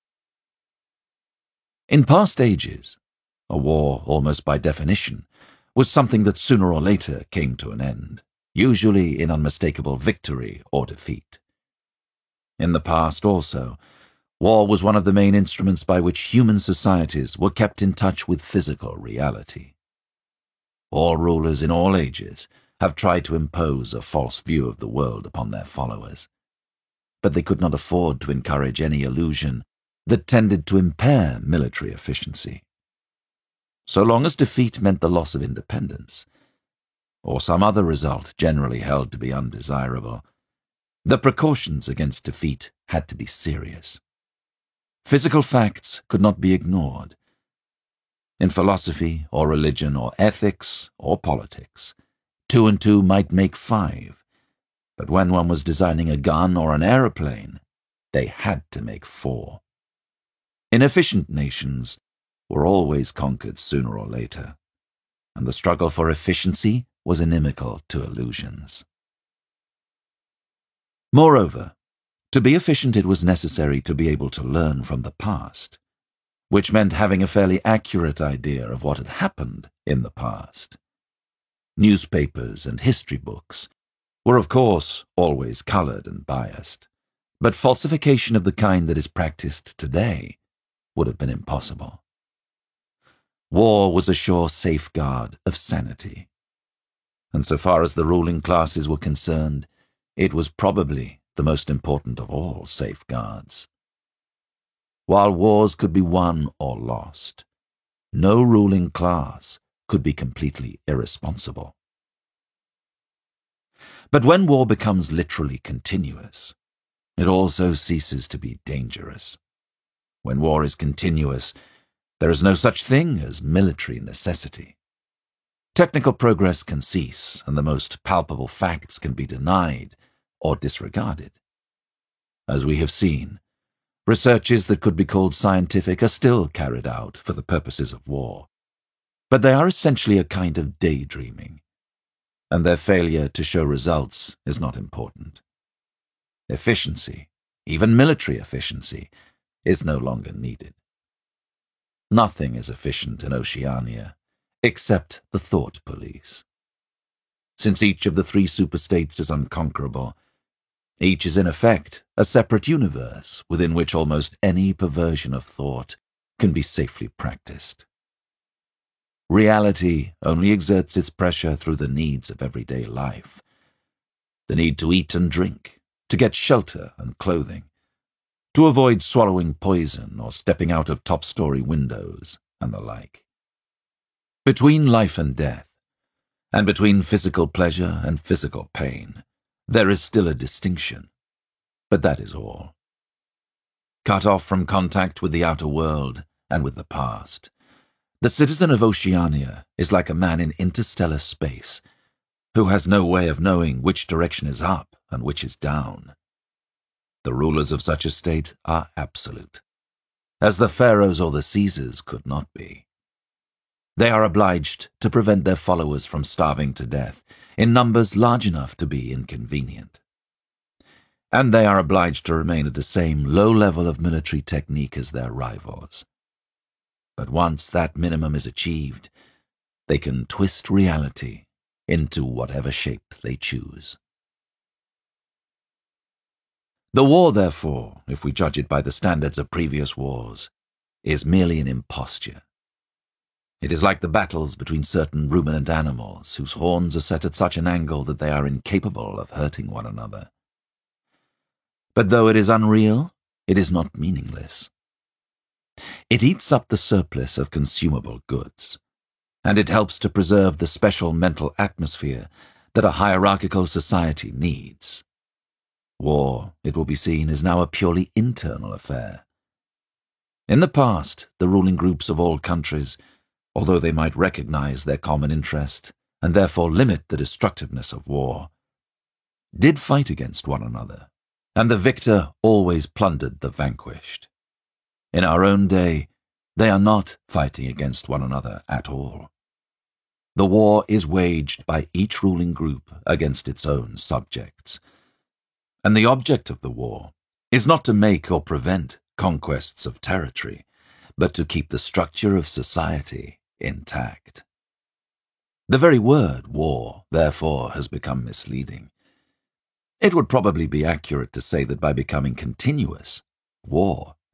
In past ages, a war, almost by definition, was something that sooner or later came to an end, usually in unmistakable victory or defeat. In the past also, War was one of the main instruments by which human societies were kept in touch with physical reality. All rulers in all ages have tried to impose a false view of the world upon their followers, but they could not afford to encourage any illusion that tended to impair military efficiency. So long as defeat meant the loss of independence, or some other result generally held to be undesirable, the precautions against defeat had to be serious. Physical facts could not be ignored. In philosophy or religion or ethics or politics, two and two might make five, but when one was designing a gun or an aeroplane, they had to make four. Inefficient nations were always conquered sooner or later, and the struggle for efficiency was inimical to illusions. Moreover, to be efficient it was necessary to be able to learn from the past, which meant having a fairly accurate idea of what had happened in the past. Newspapers and history books were, of course, always colored and biased, but falsification of the kind that is practiced today would have been impossible. War was a sure safeguard of sanity, and so far as the ruling classes were concerned, it was probably the most important of all safeguards. While wars could be won or lost, no ruling class could be completely irresponsible. But when war becomes literally continuous, it also ceases to be dangerous. When war is continuous, there is no such thing as military necessity. Technical progress can cease, and the most palpable facts can be denied or disregarded. As we have seen, researches that could be called scientific are still carried out for the purposes of war, but they are essentially a kind of daydreaming, and their failure to show results is not important. Efficiency, even military efficiency, is no longer needed. Nothing is efficient in Oceania except the thought police. Since each of the three superstates is unconquerable, each is in effect a separate universe within which almost any perversion of thought can be safely practiced. Reality only exerts its pressure through the needs of everyday life. The need to eat and drink, to get shelter and clothing, to avoid swallowing poison or stepping out of top-story windows, and the like. Between life and death, and between physical pleasure and physical pain, there is still a distinction, but that is all. Cut off from contact with the outer world and with the past, the citizen of Oceania is like a man in interstellar space who has no way of knowing which direction is up and which is down. The rulers of such a state are absolute, as the pharaohs or the Caesars could not be. They are obliged to prevent their followers from starving to death in numbers large enough to be inconvenient. And they are obliged to remain at the same low level of military technique as their rivals. But once that minimum is achieved, they can twist reality into whatever shape they choose. The war, therefore, if we judge it by the standards of previous wars, is merely an imposture. It is like the battles between certain ruminant animals whose horns are set at such an angle that they are incapable of hurting one another. But though it is unreal, it is not meaningless. It eats up the surplus of consumable goods, and it helps to preserve the special mental atmosphere that a hierarchical society needs. War, it will be seen, is now a purely internal affair. In the past, the ruling groups of all countries, although they might recognize their common interest and therefore limit the destructiveness of war, did fight against one another, and the victor always plundered the vanquished. In our own day, they are not fighting against one another at all. The war is waged by each ruling group against its own subjects, and the object of the war is not to make or prevent conquests of territory, but to keep the structure of society intact. The very word war, therefore, has become misleading. It would probably be accurate to say that by becoming continuous, war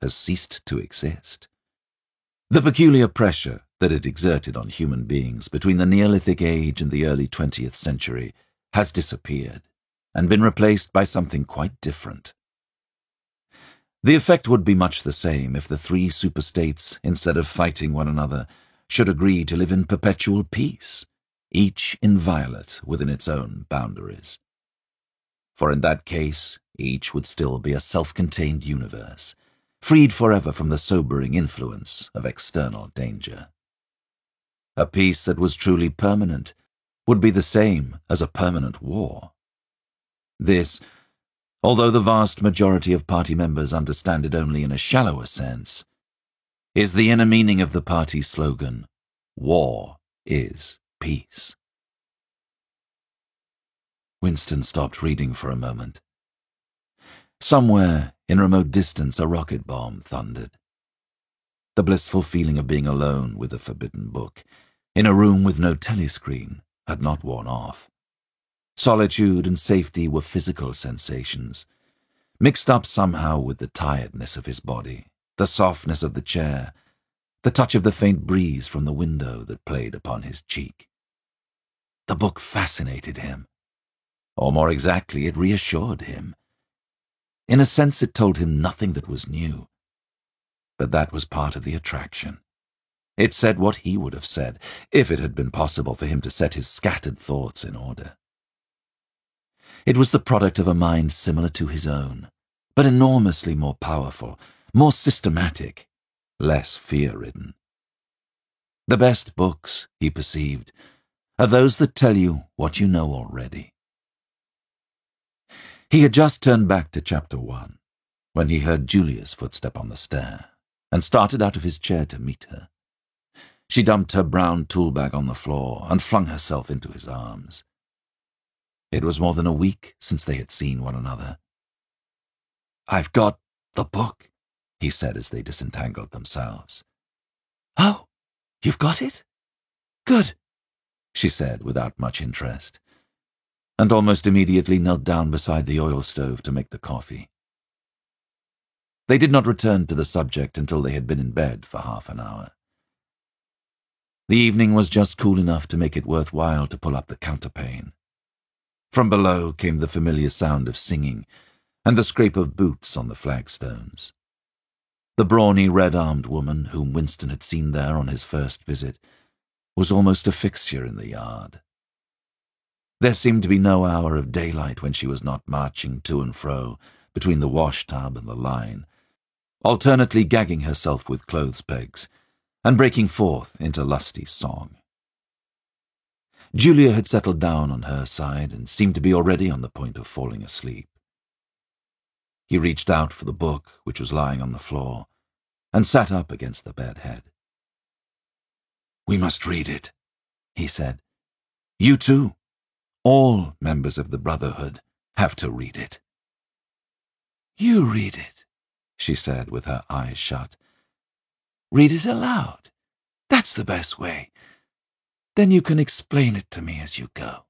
has ceased to exist. The peculiar pressure that it exerted on human beings between the Neolithic age and the early twentieth century has disappeared and been replaced by something quite different. The effect would be much the same if the three superstates, instead of fighting one another, should agree to live in perpetual peace, each inviolate within its own boundaries. For in that case, each would still be a self-contained universe, freed forever from the sobering influence of external danger. A peace that was truly permanent would be the same as a permanent war. This, although the vast majority of party members understand it only in a shallower sense, is the inner meaning of the party's slogan, "War is peace." Winston stopped reading for a moment. Somewhere in remote distance a rocket bomb thundered. The blissful feeling of being alone with a forbidden book, in a room with no telescreen, had not worn off. Solitude and safety were physical sensations, mixed up somehow with the tiredness of his body, the softness of the chair, the touch of the faint breeze from the window that played upon his cheek. The book fascinated him. Or more exactly, it reassured him. In a sense, it told him nothing that was new. But that was part of the attraction. It said what he would have said, if it had been possible for him to set his scattered thoughts in order. It was the product of a mind similar to his own, but enormously more powerful, more systematic, less fear-ridden. The best books, he perceived, are those that tell you what you know already. He had just turned back to chapter one, when he heard Julia's footstep on the stair, and started out of his chair to meet her. She dumped her brown tool bag on the floor and flung herself into his arms. It was more than a week since they had seen one another. "I've got the book," he said as they disentangled themselves. "Oh, you've got it? Good," she said without much interest, and almost immediately knelt down beside the oil stove to make the coffee. They did not return to the subject until they had been in bed for half an hour. The evening was just cool enough to make it worthwhile to pull up the counterpane. From below came the familiar sound of singing and the scrape of boots on the flagstones. The brawny, red-armed woman whom Winston had seen there on his first visit was almost a fixture in the yard. There seemed to be no hour of daylight when she was not marching to and fro between the wash-tub and the line, alternately gagging herself with clothes pegs and breaking forth into lusty song. Julia had settled down on her side and seemed to be already on the point of falling asleep. He reached out for the book, which was lying on the floor, and sat up against the bed head. "We must read it," he said. "You too. All members of the Brotherhood have to read it." "You read it," she said with her eyes shut. "Read it aloud. That's the best way. Then you can explain it to me as you go."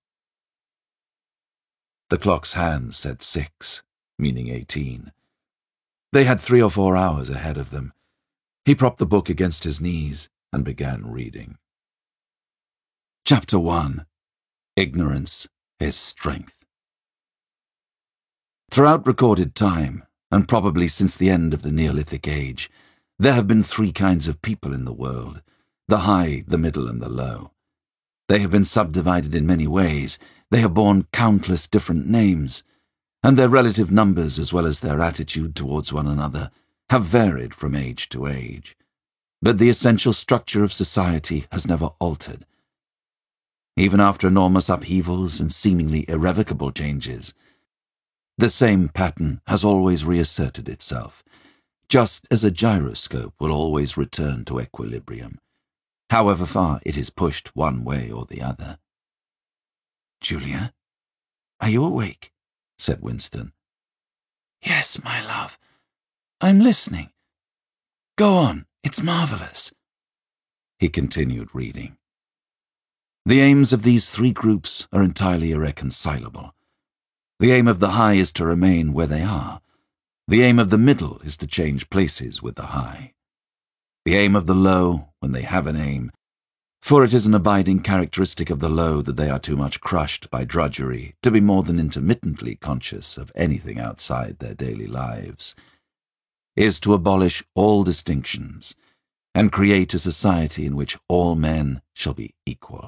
The clock's hands said six, meaning eighteen. They had three or four hours ahead of them. He propped the book against his knees and began reading. Chapter one. Ignorance is Strength. Throughout recorded time, and probably since the end of the Neolithic Age, there have been three kinds of people in the world, the high, the middle, and the low. They have been subdivided in many ways, they have borne countless different names, and their relative numbers as well as their attitude towards one another have varied from age to age. But the essential structure of society has never altered. Even after enormous upheavals and seemingly irrevocable changes, the same pattern has always reasserted itself, just as a gyroscope will always return to equilibrium, however far it is pushed one way or the other. "Julia, are you awake?" said Winston. "Yes, my love. I'm listening. Go on, it's marvelous." He continued reading. The aims of these three groups are entirely irreconcilable. The aim of the high is to remain where they are. The aim of the middle is to change places with the high. The aim of the low, when they have an aim, for it is an abiding characteristic of the low that they are too much crushed by drudgery to be more than intermittently conscious of anything outside their daily lives, is to abolish all distinctions and create a society in which all men shall be equal.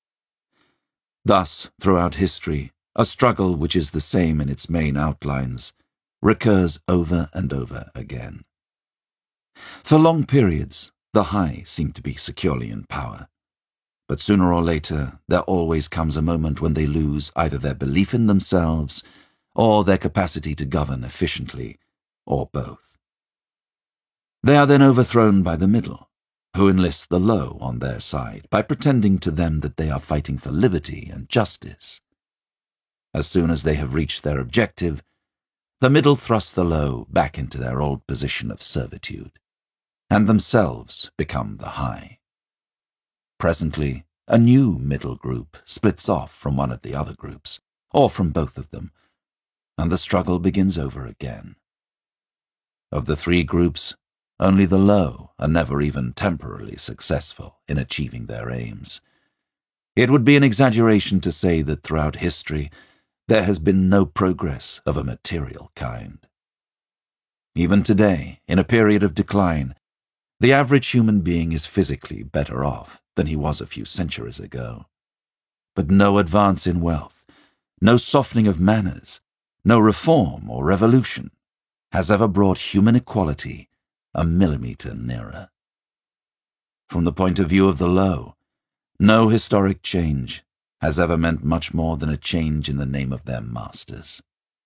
Thus, throughout history, a struggle which is the same in its main outlines recurs over and over again. For long periods, the high seem to be securely in power, but sooner or later there always comes a moment when they lose either their belief in themselves or their capacity to govern efficiently, or both. They are then overthrown by the middle, who enlist the low on their side by pretending to them that they are fighting for liberty and justice. As soon as they have reached their objective, the middle thrust the low back into their old position of servitude, and themselves become the high. Presently, a new middle group splits off from one of the other groups, or from both of them, and the struggle begins over again. Of the three groups, only the low are never even temporarily successful in achieving their aims. It would be an exaggeration to say that throughout history there has been no progress of a material kind. Even today, in a period of decline, the average human being is physically better off than he was a few centuries ago. But no advance in wealth, no softening of manners, no reform or revolution has ever brought human equality a millimetre nearer. From the point of view of the low, no historic change has ever meant much more than a change in the name of their masters.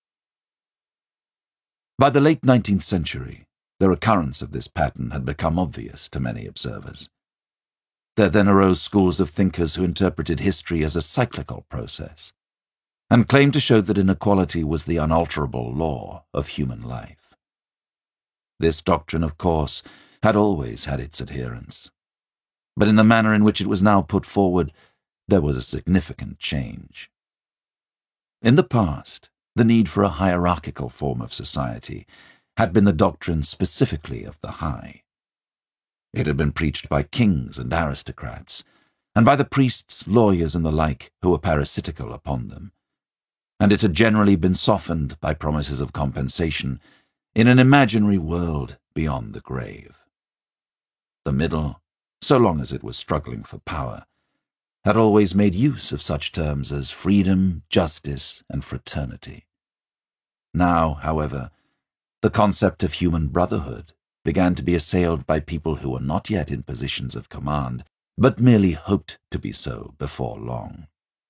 By the late nineteenth century, the recurrence of this pattern had become obvious to many observers. There then arose schools of thinkers who interpreted history as a cyclical process, and claimed to show that inequality was the unalterable law of human life. This doctrine, of course, had always had its adherents, but in the manner in which it was now put forward, there was a significant change. In the past, the need for a hierarchical form of society had been the doctrine specifically of the high. It had been preached by kings and aristocrats, and by the priests, lawyers, and the like who were parasitical upon them, and it had generally been softened by promises of compensation in an imaginary world beyond the grave. The middle, so long as it was struggling for power, had always made use of such terms as freedom, justice, and fraternity. Now, however, the concept of human brotherhood began to be assailed by people who were not yet in positions of command, but merely hoped to be so before long.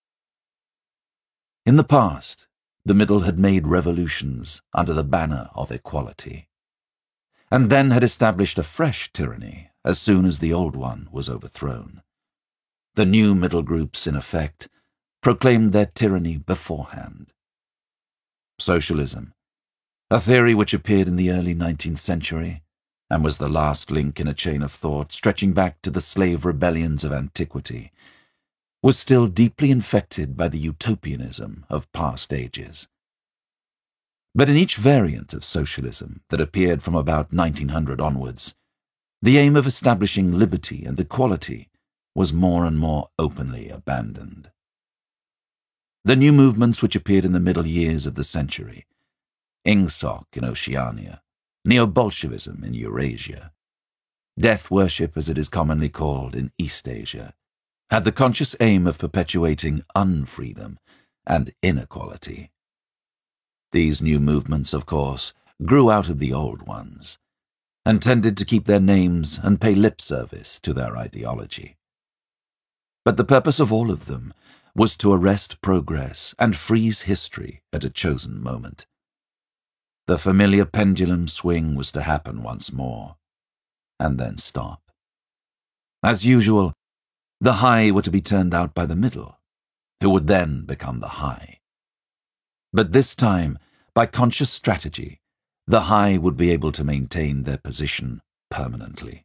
In the past, the middle had made revolutions under the banner of equality, and then had established a fresh tyranny as soon as the old one was overthrown. The new middle groups, in effect, proclaimed their tyranny beforehand. Socialism, a theory which appeared in the early nineteenth century, and was the last link in a chain of thought stretching back to the slave rebellions of antiquity, was still deeply infected by the utopianism of past ages. But in each variant of socialism that appeared from about nineteen hundred onwards, the aim of establishing liberty and equality was more and more openly abandoned. The new movements which appeared in the middle years of the century, Ingsoc in Oceania, Neo-Bolshevism in Eurasia, death worship as it is commonly called in East Asia, had the conscious aim of perpetuating unfreedom and inequality. These new movements, of course, grew out of the old ones, and tended to keep their names and pay lip service to their ideology. But the purpose of all of them was to arrest progress and freeze history at a chosen moment. The familiar pendulum swing was to happen once more, and then stop. As usual, the high were to be turned out by the middle, who would then become the high. But this time, by conscious strategy, the high would be able to maintain their position permanently.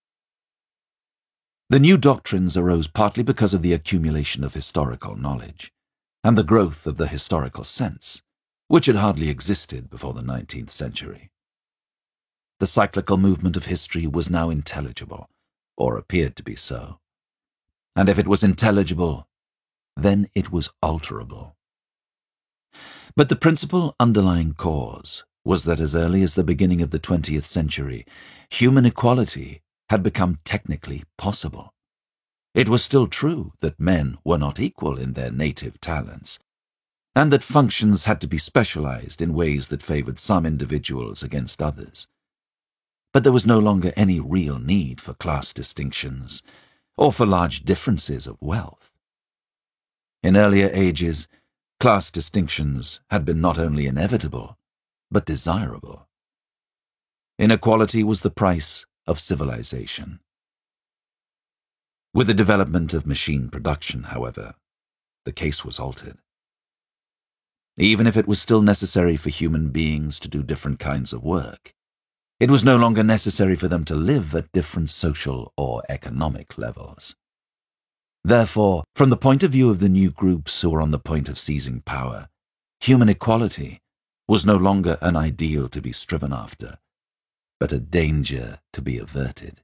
The new doctrines arose partly because of the accumulation of historical knowledge, and the growth of the historical sense, which had hardly existed before the nineteenth century. The cyclical movement of history was now intelligible, or appeared to be so. And if it was intelligible, then it was alterable. But the principal underlying cause was that as early as the beginning of the twentieth century, human equality had become technically possible. It was still true that men were not equal in their native talents, and that functions had to be specialized in ways that favored some individuals against others. But there was no longer any real need for class distinctions, or for large differences of wealth. In earlier ages, class distinctions had been not only inevitable, but desirable. Inequality was the price of civilization. With the development of machine production, however, the case was altered. Even if it was still necessary for human beings to do different kinds of work, it was no longer necessary for them to live at different social or economic levels. Therefore, from the point of view of the new groups who were on the point of seizing power, human equality was no longer an ideal to be striven after, but a danger to be averted.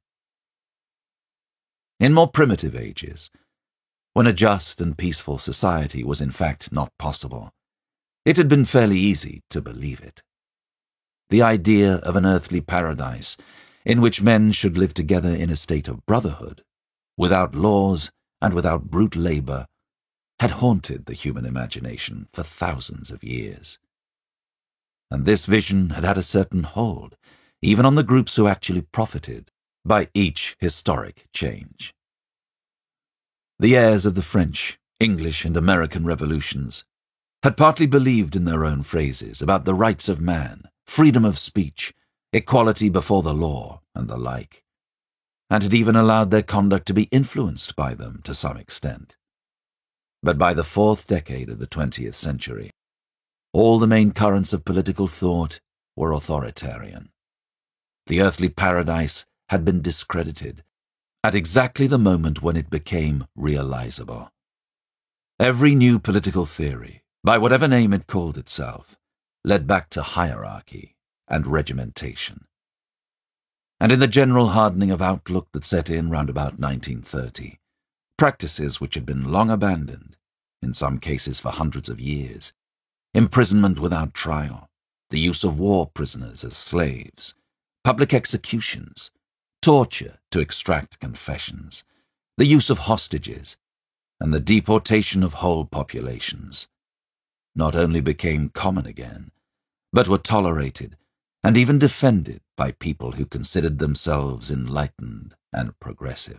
In more primitive ages, when a just and peaceful society was in fact not possible, it had been fairly easy to believe it. The idea of an earthly paradise in which men should live together in a state of brotherhood, without laws and without brute labor, had haunted the human imagination for thousands of years. And this vision had had a certain hold, even on the groups who actually profited by each historic change. The heirs of the French, English, and American revolutions had partly believed in their own phrases about the rights of man, freedom of speech, equality before the law, and the like, and had even allowed their conduct to be influenced by them to some extent. But by the fourth decade of the twentieth century, all the main currents of political thought were authoritarian. The earthly paradise had been discredited at exactly the moment when it became realizable. Every new political theory, by whatever name it called itself, led back to hierarchy and regimentation. And in the general hardening of outlook that set in round about nineteen thirty, practices which had been long abandoned, in some cases for hundreds of years, imprisonment without trial, the use of war prisoners as slaves, public executions, torture to extract confessions, the use of hostages, and the deportation of whole populations, not only became common again, but were tolerated and even defended by people who considered themselves enlightened and progressive.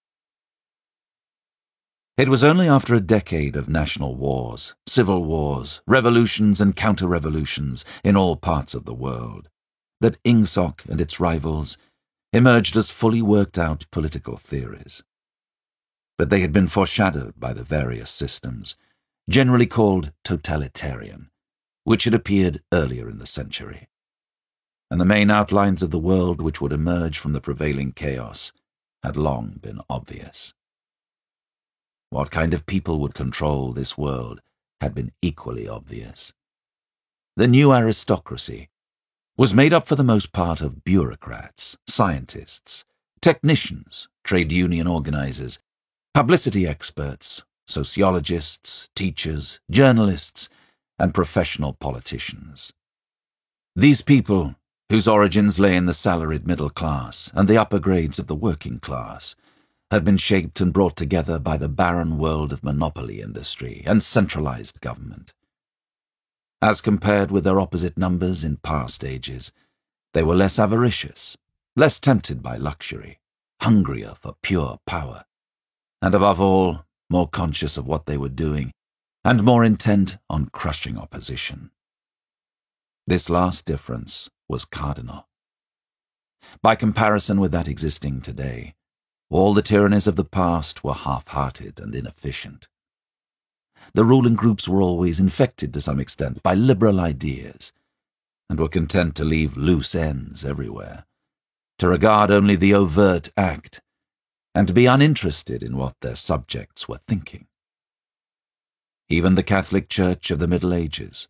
It was only after a decade of national wars, civil wars, revolutions and counter-revolutions in all parts of the world that Ingsoc and its rivals emerged as fully worked-out political theories. But they had been foreshadowed by the various systems, generally called totalitarian, which had appeared earlier in the century. And the main outlines of the world which would emerge from the prevailing chaos had long been obvious. What kind of people would control this world had been equally obvious. The new aristocracy was made up for the most part of bureaucrats, scientists, technicians, trade union organizers, publicity experts, sociologists, teachers, journalists, and professional politicians. These people, whose origins lay in the salaried middle class and the upper grades of the working class, had been shaped and brought together by the barren world of monopoly industry and centralized government. As compared with their opposite numbers in past ages, they were less avaricious, less tempted by luxury, hungrier for pure power, and above all, more conscious of what they were doing and more intent on crushing opposition. This last difference was cardinal. By comparison with that existing today, all the tyrannies of the past were half-hearted and inefficient. The ruling groups were always infected to some extent by liberal ideas, and were content to leave loose ends everywhere, to regard only the overt act, and to be uninterested in what their subjects were thinking. Even the Catholic Church of the Middle Ages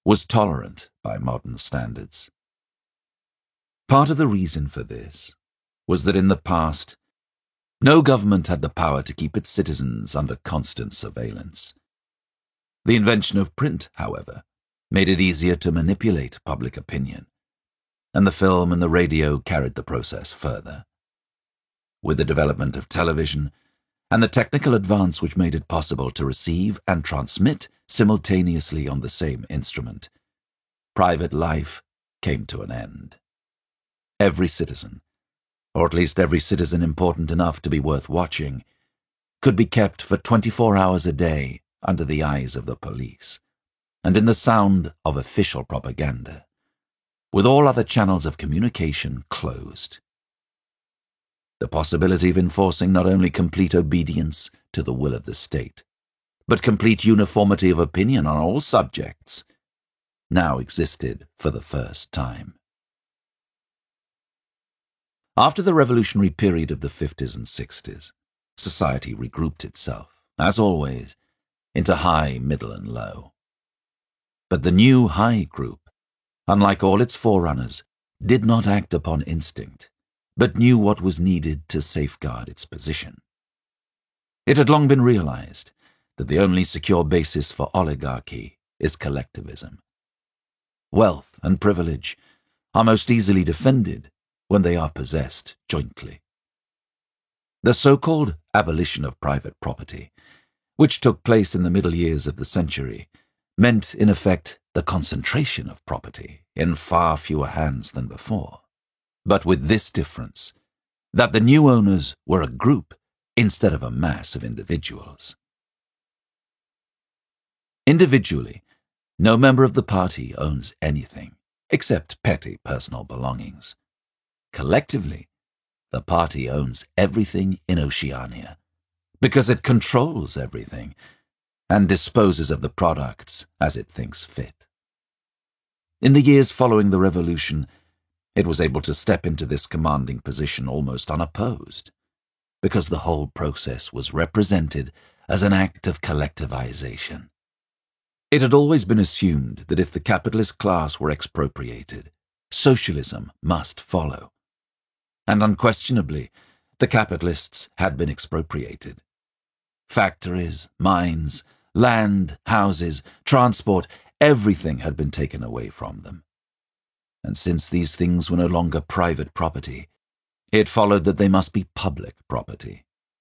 was tolerant by modern standards. Part of the reason for this was that in the past, no government had the power to keep its citizens under constant surveillance. The invention of print, however, made it easier to manipulate public opinion, and the film and the radio carried the process further. With the development of television and the technical advance which made it possible to receive and transmit simultaneously on the same instrument, private life came to an end. Every citizen, or at least every citizen important enough to be worth watching, could be kept for twenty-four hours a day under the eyes of the police, and in the sound of official propaganda, with all other channels of communication closed. The possibility of enforcing not only complete obedience to the will of the state, but complete uniformity of opinion on all subjects, now existed for the first time. After the revolutionary period of the fifties and sixties, society regrouped itself, as always, into high, middle, and low. But the new high group, unlike all its forerunners, did not act upon instinct, but knew what was needed to safeguard its position. It had long been realized that the only secure basis for oligarchy is collectivism. Wealth and privilege are most easily defended when they are possessed jointly. The so-called abolition of private property, which took place in the middle years of the century, meant, in effect, the concentration of property in far fewer hands than before, but with this difference, that the new owners were a group instead of a mass of individuals. Individually, no member of the party owns anything, except petty personal belongings. Collectively, the party owns everything in Oceania, because it controls everything and disposes of the products as it thinks fit. In the years following the revolution, it was able to step into this commanding position almost unopposed, because the whole process was represented as an act of collectivization. It had always been assumed that if the capitalist class were expropriated, socialism must follow. And unquestionably, the capitalists had been expropriated. Factories, mines, land, houses, transport, everything had been taken away from them. And since these things were no longer private property, it followed that they must be public property.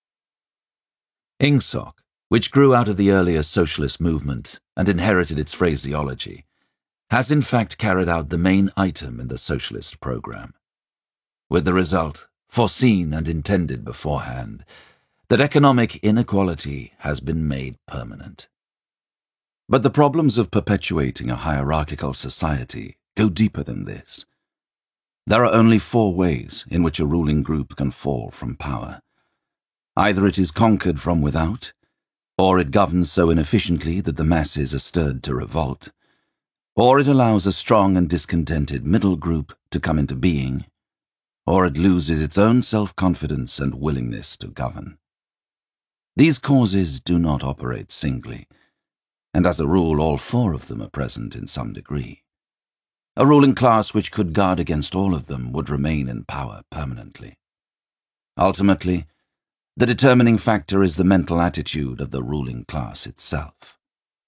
Ingsoc, which grew out of the earlier socialist movement and inherited its phraseology, has in fact carried out the main item in the socialist program, with the result, foreseen and intended beforehand, that economic inequality has been made permanent. But the problems of perpetuating a hierarchical society go deeper than this. There are only four ways in which a ruling group can fall from power. Either it is conquered from without, or it governs so inefficiently that the masses are stirred to revolt, or it allows a strong and discontented middle group to come into being, or it loses its own self-confidence and willingness to govern. These causes do not operate singly, and as a rule all four of them are present in some degree. A ruling class which could guard against all of them would remain in power permanently. Ultimately, the determining factor is the mental attitude of the ruling class itself.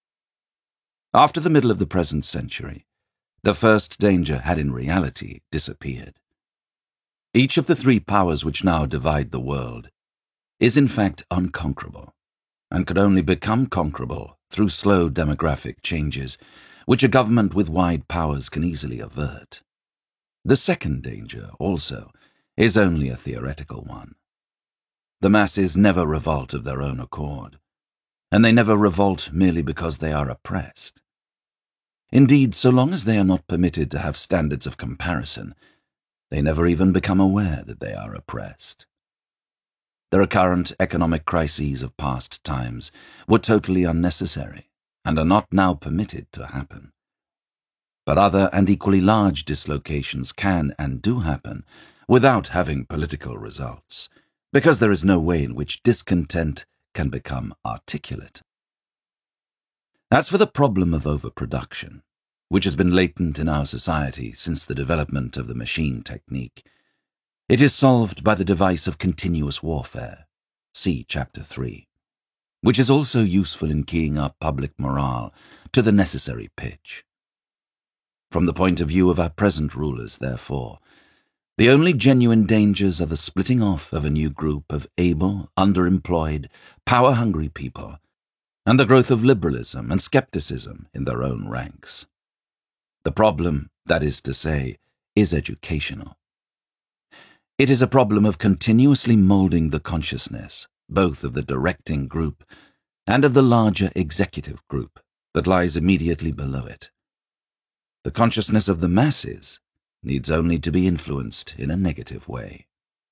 After the middle of the present century, the first danger had in reality disappeared. Each of the three powers which now divide the world is in fact unconquerable, and could only become conquerable through slow demographic changes, which a government with wide powers can easily avert. The second danger, also, is only a theoretical one. The masses never revolt of their own accord, and they never revolt merely because they are oppressed. Indeed, so long as they are not permitted to have standards of comparison, they never even become aware that they are oppressed. The recurrent economic crises of past times were totally unnecessary and are not now permitted to happen. But other and equally large dislocations can and do happen without having political results, because there is no way in which discontent can become articulate. As for the problem of overproduction, which has been latent in our society since the development of the machine technique. It is solved by the device of continuous warfare, see Chapter three, which is also useful in keying up public morale to the necessary pitch. From the point of view of our present rulers, therefore, the only genuine dangers are the splitting off of a new group of able, underemployed, power-hungry people, and the growth of liberalism and skepticism in their own ranks. The problem, that is to say, is educational. It is a problem of continuously moulding the consciousness, both of the directing group and of the larger executive group that lies immediately below it. The consciousness of the masses needs only to be influenced in a negative way.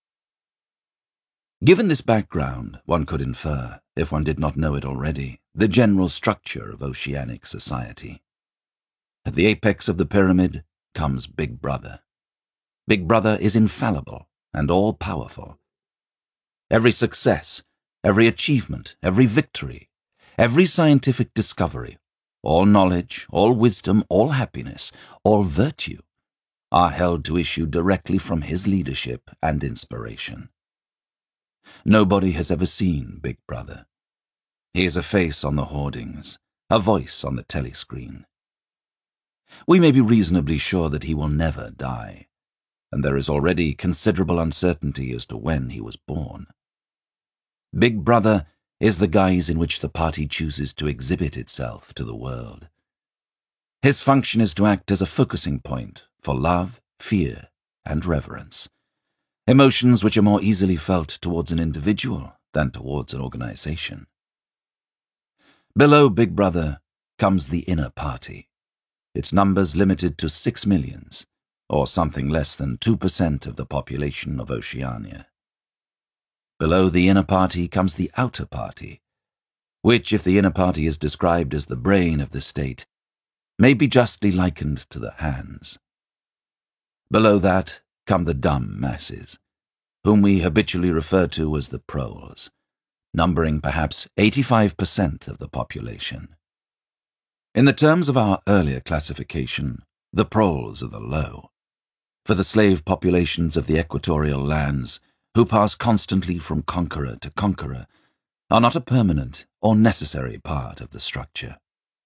Given this background, one could infer, if one did not know it already, the general structure of oceanic society. At the apex of the pyramid comes Big Brother. Big Brother is infallible and all-powerful. Every success, every achievement, every victory, every scientific discovery, all knowledge, all wisdom, all happiness, all virtue, are held to issue directly from his leadership and inspiration. Nobody has ever seen Big Brother. He is a face on the hoardings, a voice on the telescreen. We may be reasonably sure that he will never die, and there is already considerable uncertainty as to when he was born. Big Brother is the guise in which the party chooses to exhibit itself to the world. His function is to act as a focusing point for love, fear, and reverence, emotions which are more easily felt towards an individual than towards an organization. Below Big Brother comes the inner party, its numbers limited to six millions, or something less than two percent of the population of Oceania. Below the inner party comes the outer party, which, if the inner party is described as the brain of the state, may be justly likened to the hands. Below that come the dumb masses, whom we habitually refer to as the proles, numbering perhaps eighty-five percent of the population. In the terms of our earlier classification, the proles are the low, for the slave populations of the equatorial lands, who pass constantly from conqueror to conqueror, are not a permanent or necessary part of the structure.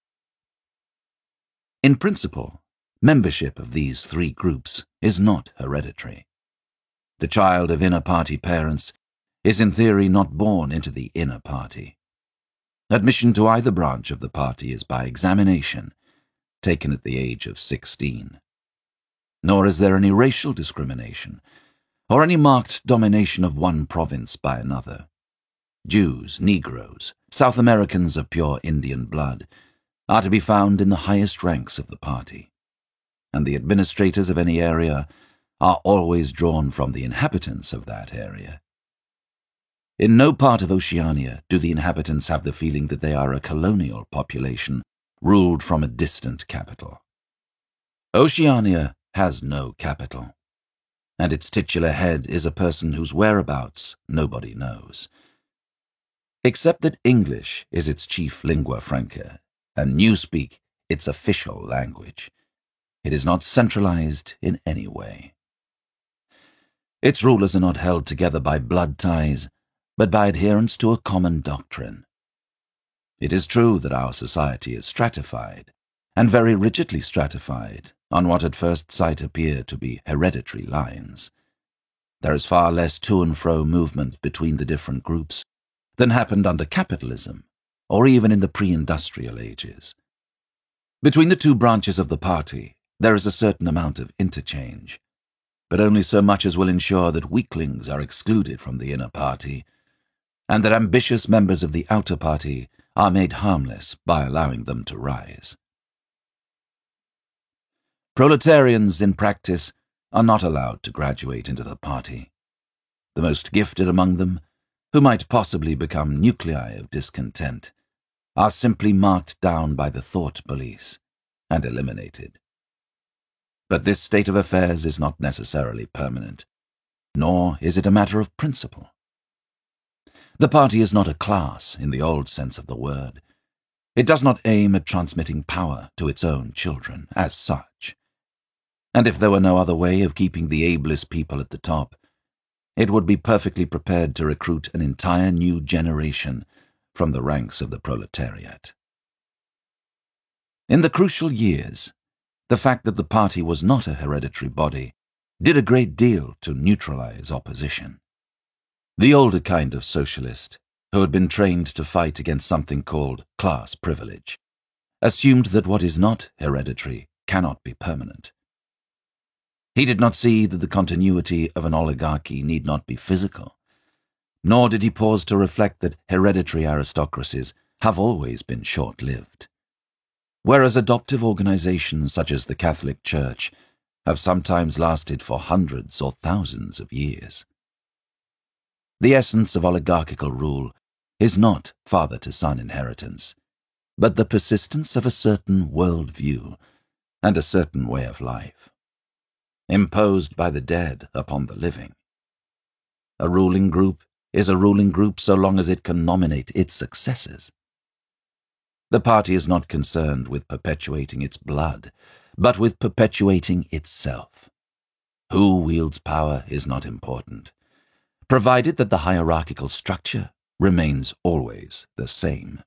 In principle, membership of these three groups is not hereditary. The child of inner party parents is in theory not born into the inner party. Admission to either branch of the party is by examination, taken at the age of sixteen. Nor is there any racial discrimination, or any marked domination of one province by another. Jews, Negroes, South Americans of pure Indian blood are to be found in the highest ranks of the party, and the administrators of any area are always drawn from the inhabitants of that area. In no part of Oceania do the inhabitants have the feeling that they are a colonial population ruled from a distant capital. Oceania has no capital, and its titular head is a person whose whereabouts nobody knows. Except that English is its chief lingua franca, and Newspeak its official language, it is not centralized in any way. Its rulers are not held together by blood ties, but by adherence to a common doctrine. It is true that our society is stratified, and very rigidly stratified, on what at first sight appear to be hereditary lines. There is far less to and fro movement between the different groups than happened under capitalism, or even in the pre-industrial ages. Between the two branches of the party, there is a certain amount of interchange, but only so much as will ensure that weaklings are excluded from the inner party, and that ambitious members of the outer party are made harmless by allowing them to rise. Proletarians, in practice, are not allowed to graduate into the party. The most gifted among them, who might possibly become nuclei of discontent, are simply marked down by the thought police and eliminated. But this state of affairs is not necessarily permanent, nor is it a matter of principle. The party is not a class in the old sense of the word. It does not aim at transmitting power to its own children as such. And if there were no other way of keeping the ablest people at the top, it would be perfectly prepared to recruit an entire new generation from the ranks of the proletariat. In the crucial years, the fact that the party was not a hereditary body did a great deal to neutralize opposition. The older kind of socialist, who had been trained to fight against something called class privilege, assumed that what is not hereditary cannot be permanent. He did not see that the continuity of an oligarchy need not be physical, nor did he pause to reflect that hereditary aristocracies have always been short-lived, whereas adoptive organizations such as the Catholic Church have sometimes lasted for hundreds or thousands of years. The essence of oligarchical rule is not father-to-son inheritance, but the persistence of a certain world-view and a certain way of life, imposed by the dead upon the living. A ruling group is a ruling group so long as it can nominate its successors. The party is not concerned with perpetuating its blood, but with perpetuating itself. Who wields power is not important, provided that the hierarchical structure remains always the same.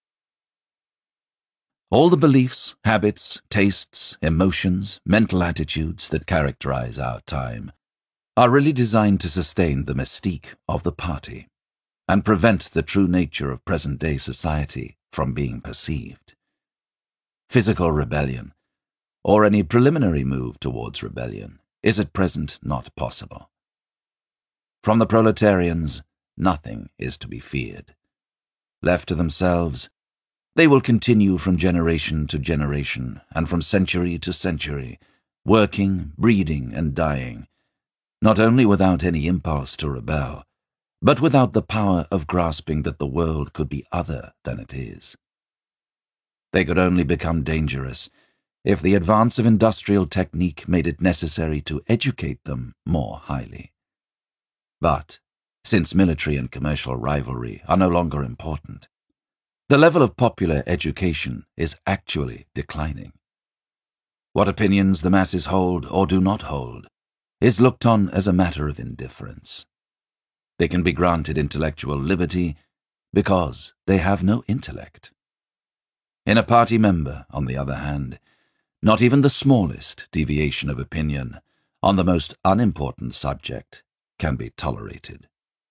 All the beliefs, habits, tastes, emotions, mental attitudes that characterize our time are really designed to sustain the mystique of the party and prevent the true nature of present-day society from being perceived. Physical rebellion, or any preliminary move towards rebellion, is at present not possible. From the proletarians, nothing is to be feared. Left to themselves, they will continue from generation to generation and from century to century, working, breeding, and dying, not only without any impulse to rebel, but without the power of grasping that the world could be other than it is. They could only become dangerous if the advance of industrial technique made it necessary to educate them more highly. But, since military and commercial rivalry are no longer important, the level of popular education is actually declining. What opinions the masses hold or do not hold is looked on as a matter of indifference. They can be granted intellectual liberty because they have no intellect. In a party member, on the other hand, not even the smallest deviation of opinion on the most unimportant subject can be tolerated.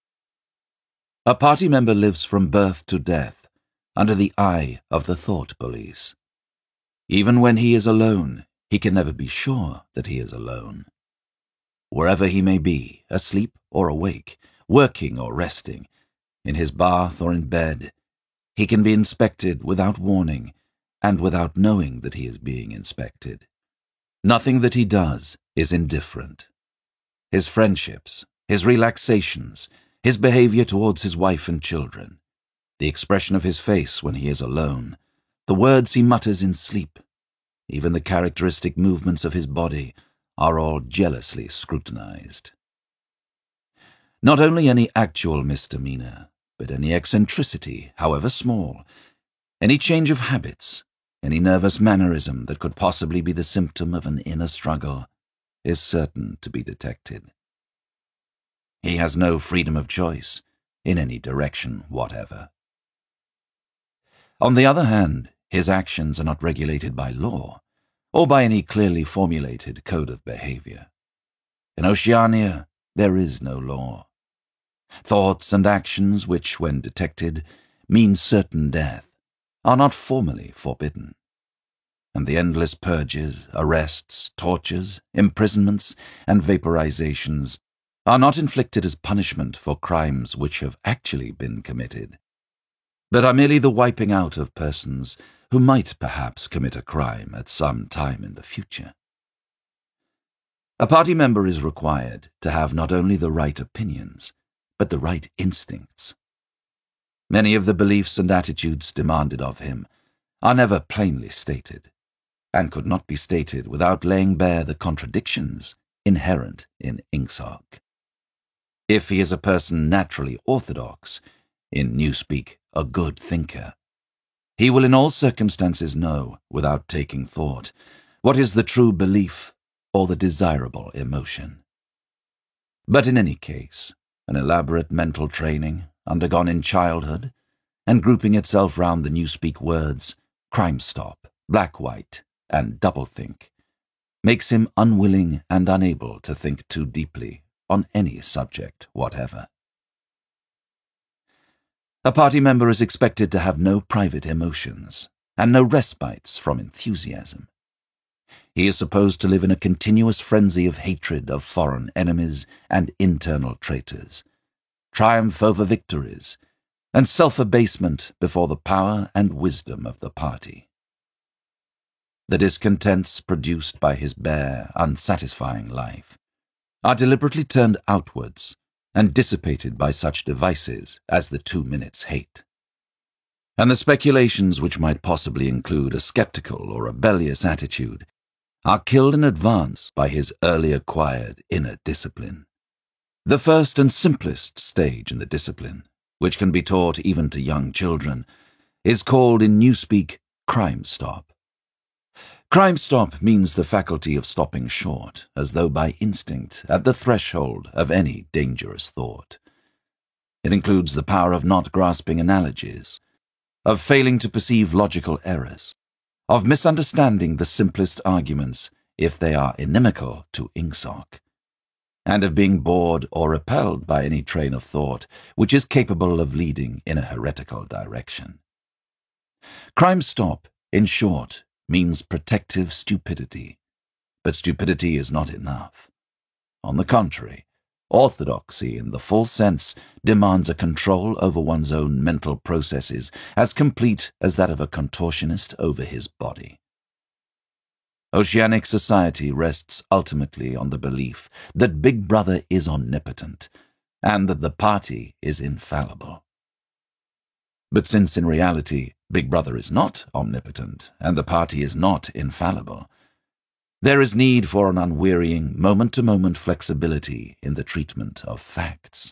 A party member lives from birth to death under the eye of the thought police. Even when he is alone, he can never be sure that he is alone. Wherever he may be, asleep or awake, working or resting, in his bath or in bed, he can be inspected without warning and without knowing that he is being inspected. Nothing that he does is indifferent. His friendships, his relaxations, his behavior towards his wife and children, the expression of his face when he is alone, the words he mutters in sleep, even the characteristic movements of his body are all jealously scrutinized. Not only any actual misdemeanor, but any eccentricity, however small, any change of habits, any nervous mannerism that could possibly be the symptom of an inner struggle, is certain to be detected. He has no freedom of choice in any direction whatever. On the other hand, his actions are not regulated by law, or by any clearly formulated code of behavior. In Oceania, there is no law. Thoughts and actions which, when detected, mean certain death, are not formally forbidden. And the endless purges, arrests, tortures, imprisonments, and vaporizations are not inflicted as punishment for crimes which have actually been committed, but are merely the wiping out of persons who might perhaps commit a crime at some time in the future. A party member is required to have not only the right opinions, but the right instincts. Many of the beliefs and attitudes demanded of him are never plainly stated, and could not be stated without laying bare the contradictions inherent in Ingsoc. If he is a person naturally orthodox, in Newspeak a good thinker, He will in all circumstances know, without taking thought, what is the true belief or the desirable emotion. But in any case, an elaborate mental training, undergone in childhood, and grouping itself round the Newspeak words crime stop, black-white, and doublethink, makes him unwilling and unable to think too deeply on any subject whatever. A party member is expected to have no private emotions and no respites from enthusiasm. He is supposed to live in a continuous frenzy of hatred of foreign enemies and internal traitors, triumph over victories, and self-abasement before the power and wisdom of the party. The discontents produced by his bare, unsatisfying life are deliberately turned outwards and dissipated by such devices as the two minutes hate. And the speculations which might possibly include a skeptical or rebellious attitude are killed in advance by his early acquired inner discipline. The first and simplest stage in the discipline, which can be taught even to young children, is called in Newspeak crime stop. Crime stop means the faculty of stopping short, as though by instinct, at the threshold of any dangerous thought. It includes the power of not grasping analogies, of failing to perceive logical errors, of misunderstanding the simplest arguments if they are inimical to Ingsoc, and of being bored or repelled by any train of thought which is capable of leading in a heretical direction. Crime stop, in short, means protective stupidity, but stupidity is not enough. On the contrary, orthodoxy in the full sense demands a control over one's own mental processes as complete as that of a contortionist over his body. Oceanic society rests ultimately on the belief that Big Brother is omnipotent and that the party is infallible. But since in reality Big Brother is not omnipotent and the party is not infallible, there is need for an unwearying, moment-to-moment flexibility in the treatment of facts.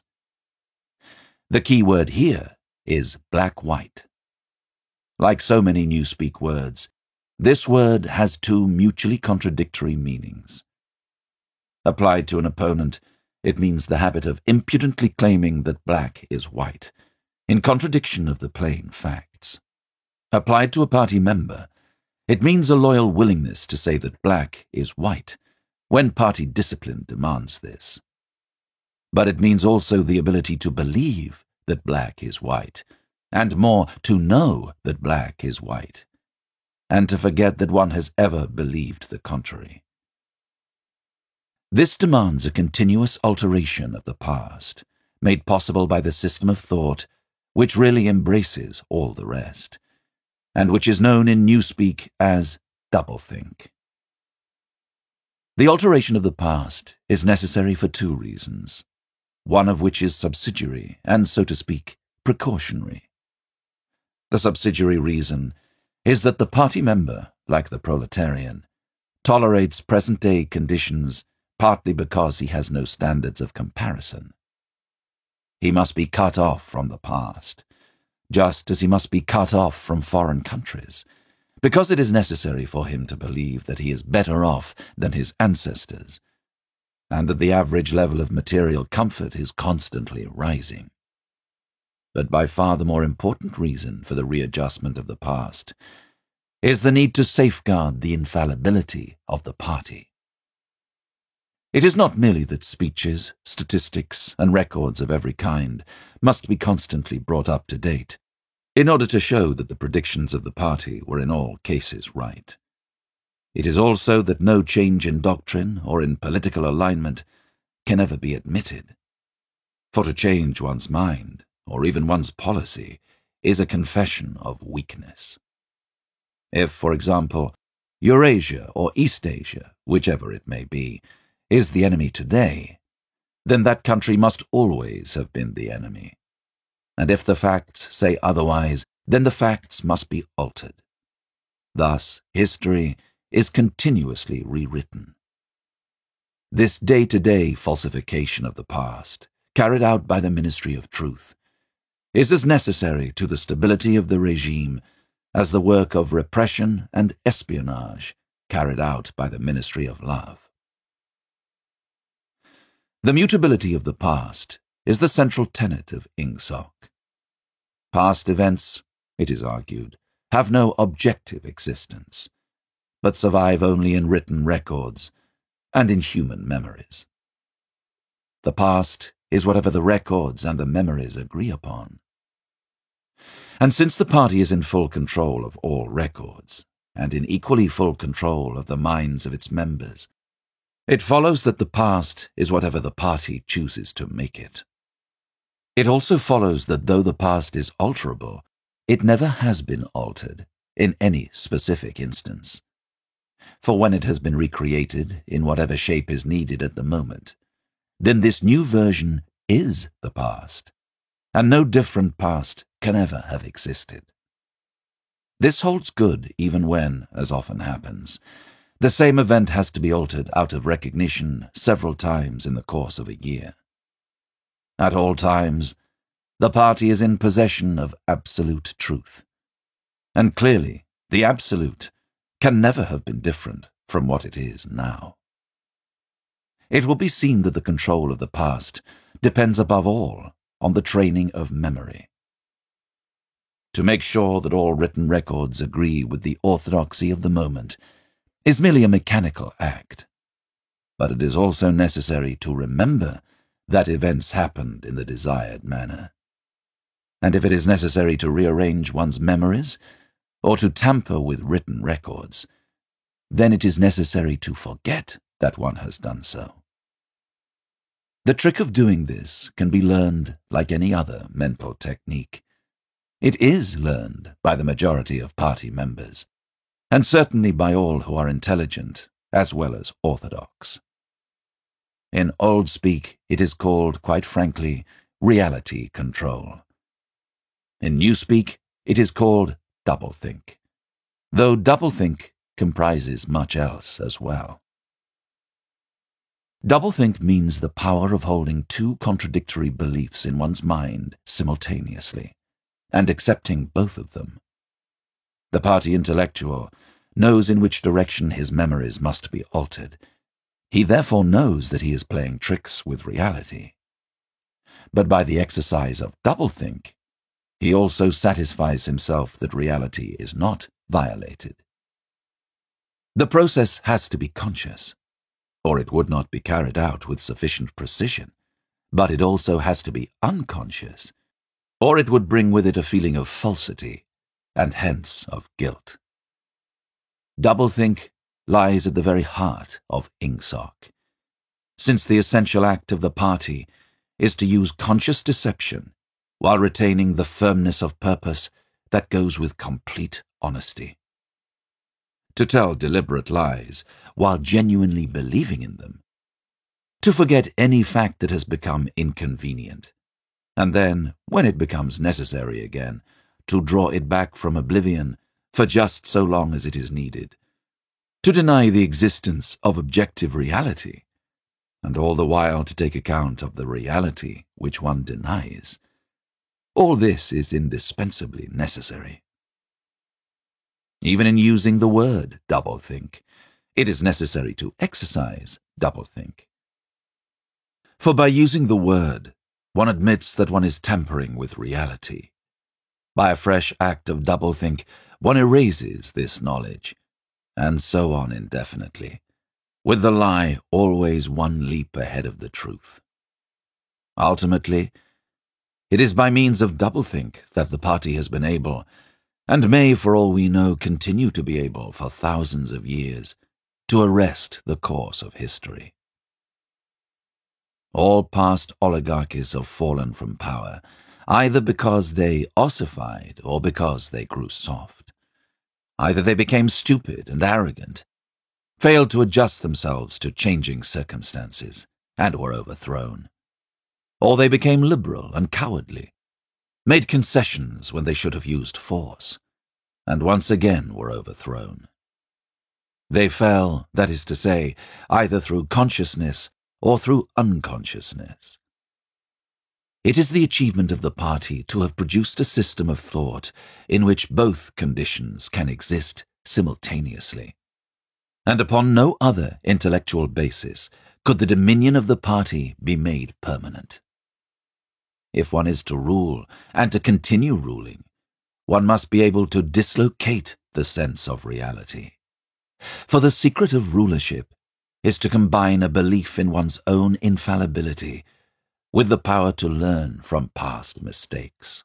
The key word here is black-white. Like so many Newspeak words, this word has two mutually contradictory meanings. Applied to an opponent, it means the habit of impudently claiming that black is white, in contradiction of the plain facts. Applied to a party member, it means a loyal willingness to say that black is white, when party discipline demands this. But it means also the ability to believe that black is white, and more, to know that black is white, and to forget that one has ever believed the contrary. This demands a continuous alteration of the past, made possible by the system of thought which really embraces all the rest, and which is known in Newspeak as doublethink. The alteration of the past is necessary for two reasons, one of which is subsidiary and, so to speak, precautionary. The subsidiary reason is that the party member, like the proletarian, tolerates present-day conditions partly because he has no standards of comparison. He must be cut off from the past, just as he must be cut off from foreign countries, because it is necessary for him to believe that he is better off than his ancestors, and that the average level of material comfort is constantly rising. But by far the more important reason for the readjustment of the past is the need to safeguard the infallibility of the party. It is not merely that speeches, statistics, and records of every kind must be constantly brought up to date, in order to show that the predictions of the party were in all cases right. It is also that no change in doctrine or in political alignment can ever be admitted. For to change one's mind, or even one's policy, is a confession of weakness. If, for example, Eurasia or Eastasia, whichever it may be, is the enemy today, then that country must always have been the enemy. And if the facts say otherwise, then the facts must be altered. Thus, history is continuously rewritten. This day-to-day falsification of the past, carried out by the Ministry of Truth, is as necessary to the stability of the regime as the work of repression and espionage carried out by the Ministry of Love. The mutability of the past is the central tenet of Ingsoc. Past events, it is argued, have no objective existence, but survive only in written records and in human memories. The past is whatever the records and the memories agree upon. And since the party is in full control of all records, and in equally full control of the minds of its members, it follows that the past is whatever the party chooses to make it. It also follows that though the past is alterable, it never has been altered in any specific instance. For when it has been recreated in whatever shape is needed at the moment, then this new version is the past, and no different past can ever have existed. This holds good even when, as often happens, the same event has to be altered out of recognition several times in the course of a year. At all times, the party is in possession of absolute truth, and clearly the absolute can never have been different from what it is now. It will be seen that the control of the past depends above all on the training of memory. To make sure that all written records agree with the orthodoxy of the moment is merely a mechanical act, but it is also necessary to remember that events happened in the desired manner. And if it is necessary to rearrange one's memories, or to tamper with written records, then it is necessary to forget that one has done so. The trick of doing this can be learned like any other mental technique. It is learned by the majority of party members, and certainly by all who are intelligent as well as orthodox. In old speak, it is called, quite frankly, reality control. In new speak, it is called doublethink, though doublethink comprises much else as well. Doublethink means the power of holding two contradictory beliefs in one's mind simultaneously, and accepting both of them. The party intellectual knows in which direction his memories must be altered. He therefore knows that he is playing tricks with reality. But by the exercise of doublethink, he also satisfies himself that reality is not violated. The process has to be conscious, or it would not be carried out with sufficient precision, but it also has to be unconscious, or it would bring with it a feeling of falsity, and hence of guilt. Doublethink lies at the very heart of Ingsoc, since the essential act of the party is to use conscious deception while retaining the firmness of purpose that goes with complete honesty. To tell deliberate lies while genuinely believing in them. To forget any fact that has become inconvenient, and then, when it becomes necessary again, to draw it back from oblivion for just so long as it is needed. To deny the existence of objective reality, and all the while to take account of the reality which one denies. All this is indispensably necessary. Even in using the word doublethink, it is necessary to exercise doublethink. For by using the word, one admits that one is tampering with reality. By a fresh act of doublethink, one erases this knowledge, and so on indefinitely, with the lie always one leap ahead of the truth. Ultimately, it is by means of doublethink that the party has been able, and may, for all we know, continue to be able for thousands of years, to arrest the course of history. All past oligarchies have fallen from power, either because they ossified or because they grew soft. Either they became stupid and arrogant, failed to adjust themselves to changing circumstances, and were overthrown. Or they became liberal and cowardly, made concessions when they should have used force, and once again were overthrown. They fell, that is to say, either through consciousness or through unconsciousness. It is the achievement of the party to have produced a system of thought in which both conditions can exist simultaneously. And upon no other intellectual basis could the dominion of the party be made permanent. If one is to rule and to continue ruling, one must be able to dislocate the sense of reality. For the secret of rulership is to combine a belief in one's own infallibility with the power to learn from past mistakes.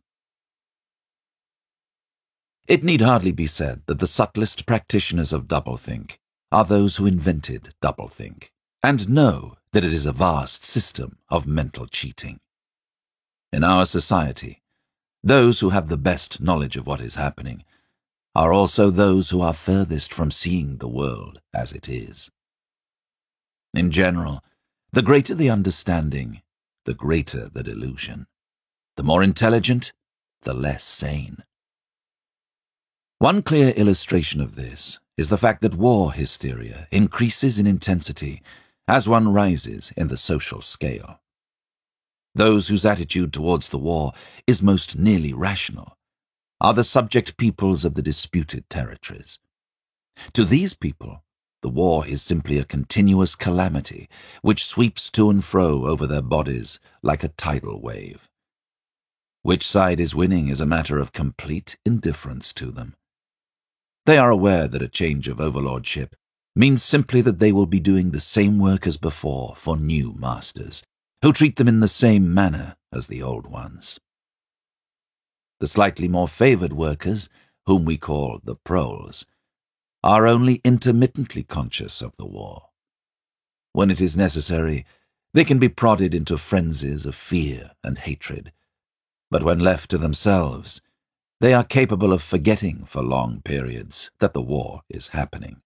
It need hardly be said that the subtlest practitioners of doublethink are those who invented doublethink, and know that it is a vast system of mental cheating. In our society, those who have the best knowledge of what is happening are also those who are furthest from seeing the world as it is. In general, the greater the understanding, the greater the delusion. The more intelligent, the less sane. One clear illustration of this is the fact that war hysteria increases in intensity as one rises in the social scale. Those whose attitude towards the war is most nearly rational are the subject peoples of the disputed territories. To these people, the war is simply a continuous calamity which sweeps to and fro over their bodies like a tidal wave. Which side is winning is a matter of complete indifference to them. They are aware that a change of overlordship means simply that they will be doing the same work as before for new masters, who treat them in the same manner as the old ones. The slightly more favored workers, whom we call the proles, are only intermittently conscious of the war. When it is necessary, they can be prodded into frenzies of fear and hatred, but when left to themselves, they are capable of forgetting for long periods that the war is happening.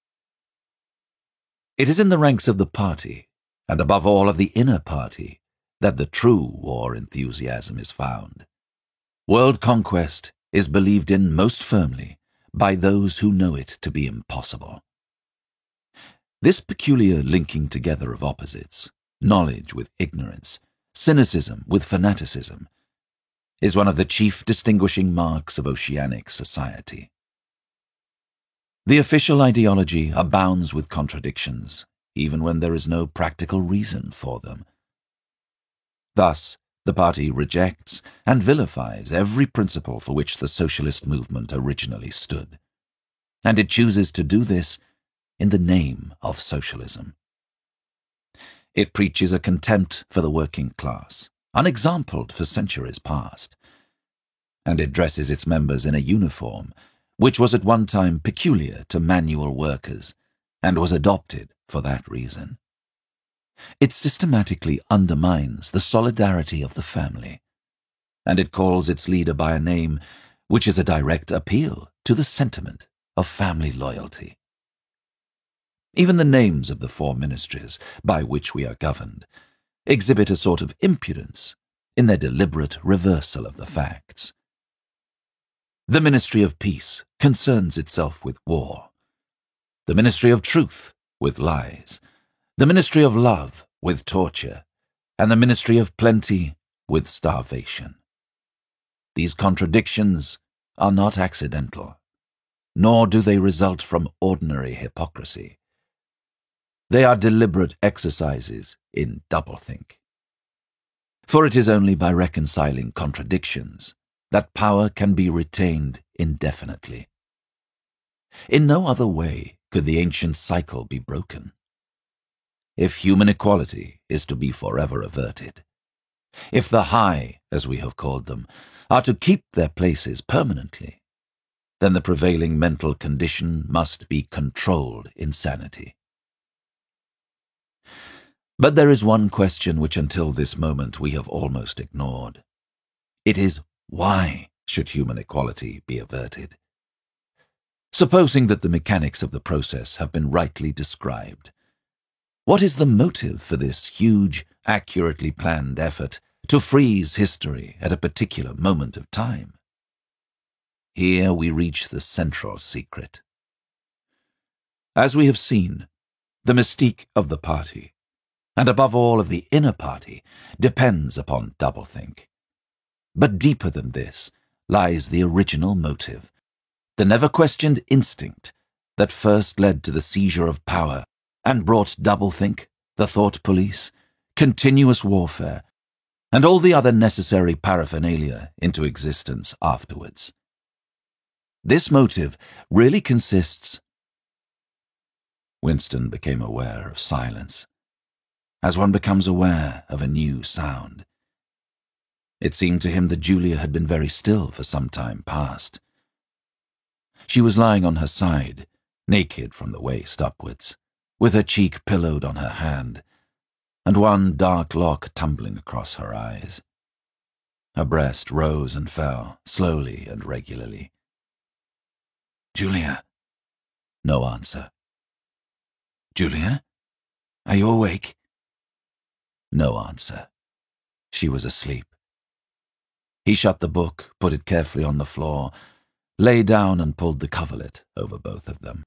It is in the ranks of the party, and above all of the inner party, that the true war enthusiasm is found. World conquest is believed in most firmly by those who know it to be impossible. This peculiar linking together of opposites, knowledge with ignorance, cynicism with fanaticism, is one of the chief distinguishing marks of oceanic society. The official ideology abounds with contradictions, even when there is no practical reason for them. Thus, the party rejects and vilifies every principle for which the socialist movement originally stood, and it chooses to do this in the name of socialism. It preaches a contempt for the working class, unexampled for centuries past, and it dresses its members in a uniform which was at one time peculiar to manual workers and was adopted for that reason. It systematically undermines the solidarity of the family, and it calls its leader by a name which is a direct appeal to the sentiment of family loyalty. Even the names of the four ministries by which we are governed exhibit a sort of impudence in their deliberate reversal of the facts. The Ministry of Peace concerns itself with war, the Ministry of Truth with lies, the Ministry of Love with torture, and the Ministry of Plenty with starvation. These contradictions are not accidental, nor do they result from ordinary hypocrisy. They are deliberate exercises in doublethink. For it is only by reconciling contradictions that power can be retained indefinitely. In no other way could the ancient cycle be broken. If human equality is to be forever averted, if the high, as we have called them, are to keep their places permanently, then the prevailing mental condition must be controlled insanity. But there is one question which until this moment we have almost ignored. It is, why should human equality be averted? Supposing that the mechanics of the process have been rightly described, what is the motive for this huge, accurately planned effort to freeze history at a particular moment of time? Here we reach the central secret. As we have seen, the mystique of the party, and above all of the inner party, depends upon doublethink. But deeper than this lies the original motive, the never-questioned instinct that first led to the seizure of power and brought doublethink, the thought police, continuous warfare, and all the other necessary paraphernalia into existence afterwards. This motive really consists... Winston became aware of silence, as one becomes aware of a new sound. It seemed to him that Julia had been very still for some time past. She was lying on her side, naked from the waist upwards, with her cheek pillowed on her hand, and one dark lock tumbling across her eyes. Her breast rose and fell, slowly and regularly. "Julia." No answer. "Julia? Are you awake?" No answer. She was asleep. He shut the book, put it carefully on the floor, lay down and pulled the coverlet over both of them.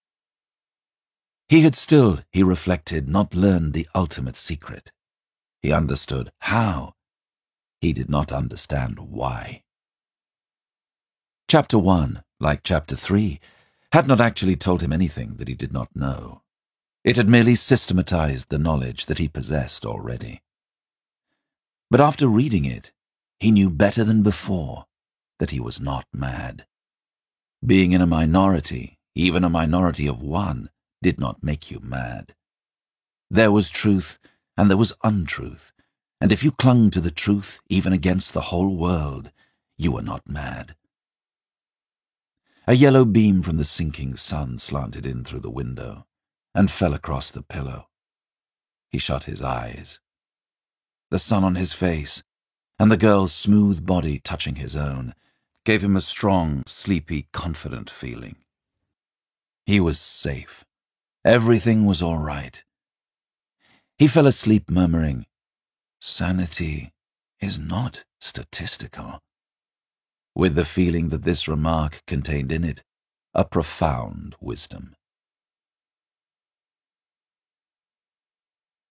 He had still, he reflected, not learned the ultimate secret. He understood how. He did not understand why. Chapter one, like Chapter three, had not actually told him anything that he did not know. It had merely systematized the knowledge that he possessed already. But after reading it, he knew better than before that he was not mad. Being in a minority, even a minority of one, did not make you mad. There was truth and there was untruth, and if you clung to the truth even against the whole world, you were not mad. A yellow beam from the sinking sun slanted in through the window and fell across the pillow. He shut his eyes. The sun on his face and the girl's smooth body touching his own gave him a strong, sleepy, confident feeling. He was safe. Everything was all right. He fell asleep murmuring, "Sanity is not statistical," with the feeling that this remark contained in it a profound wisdom.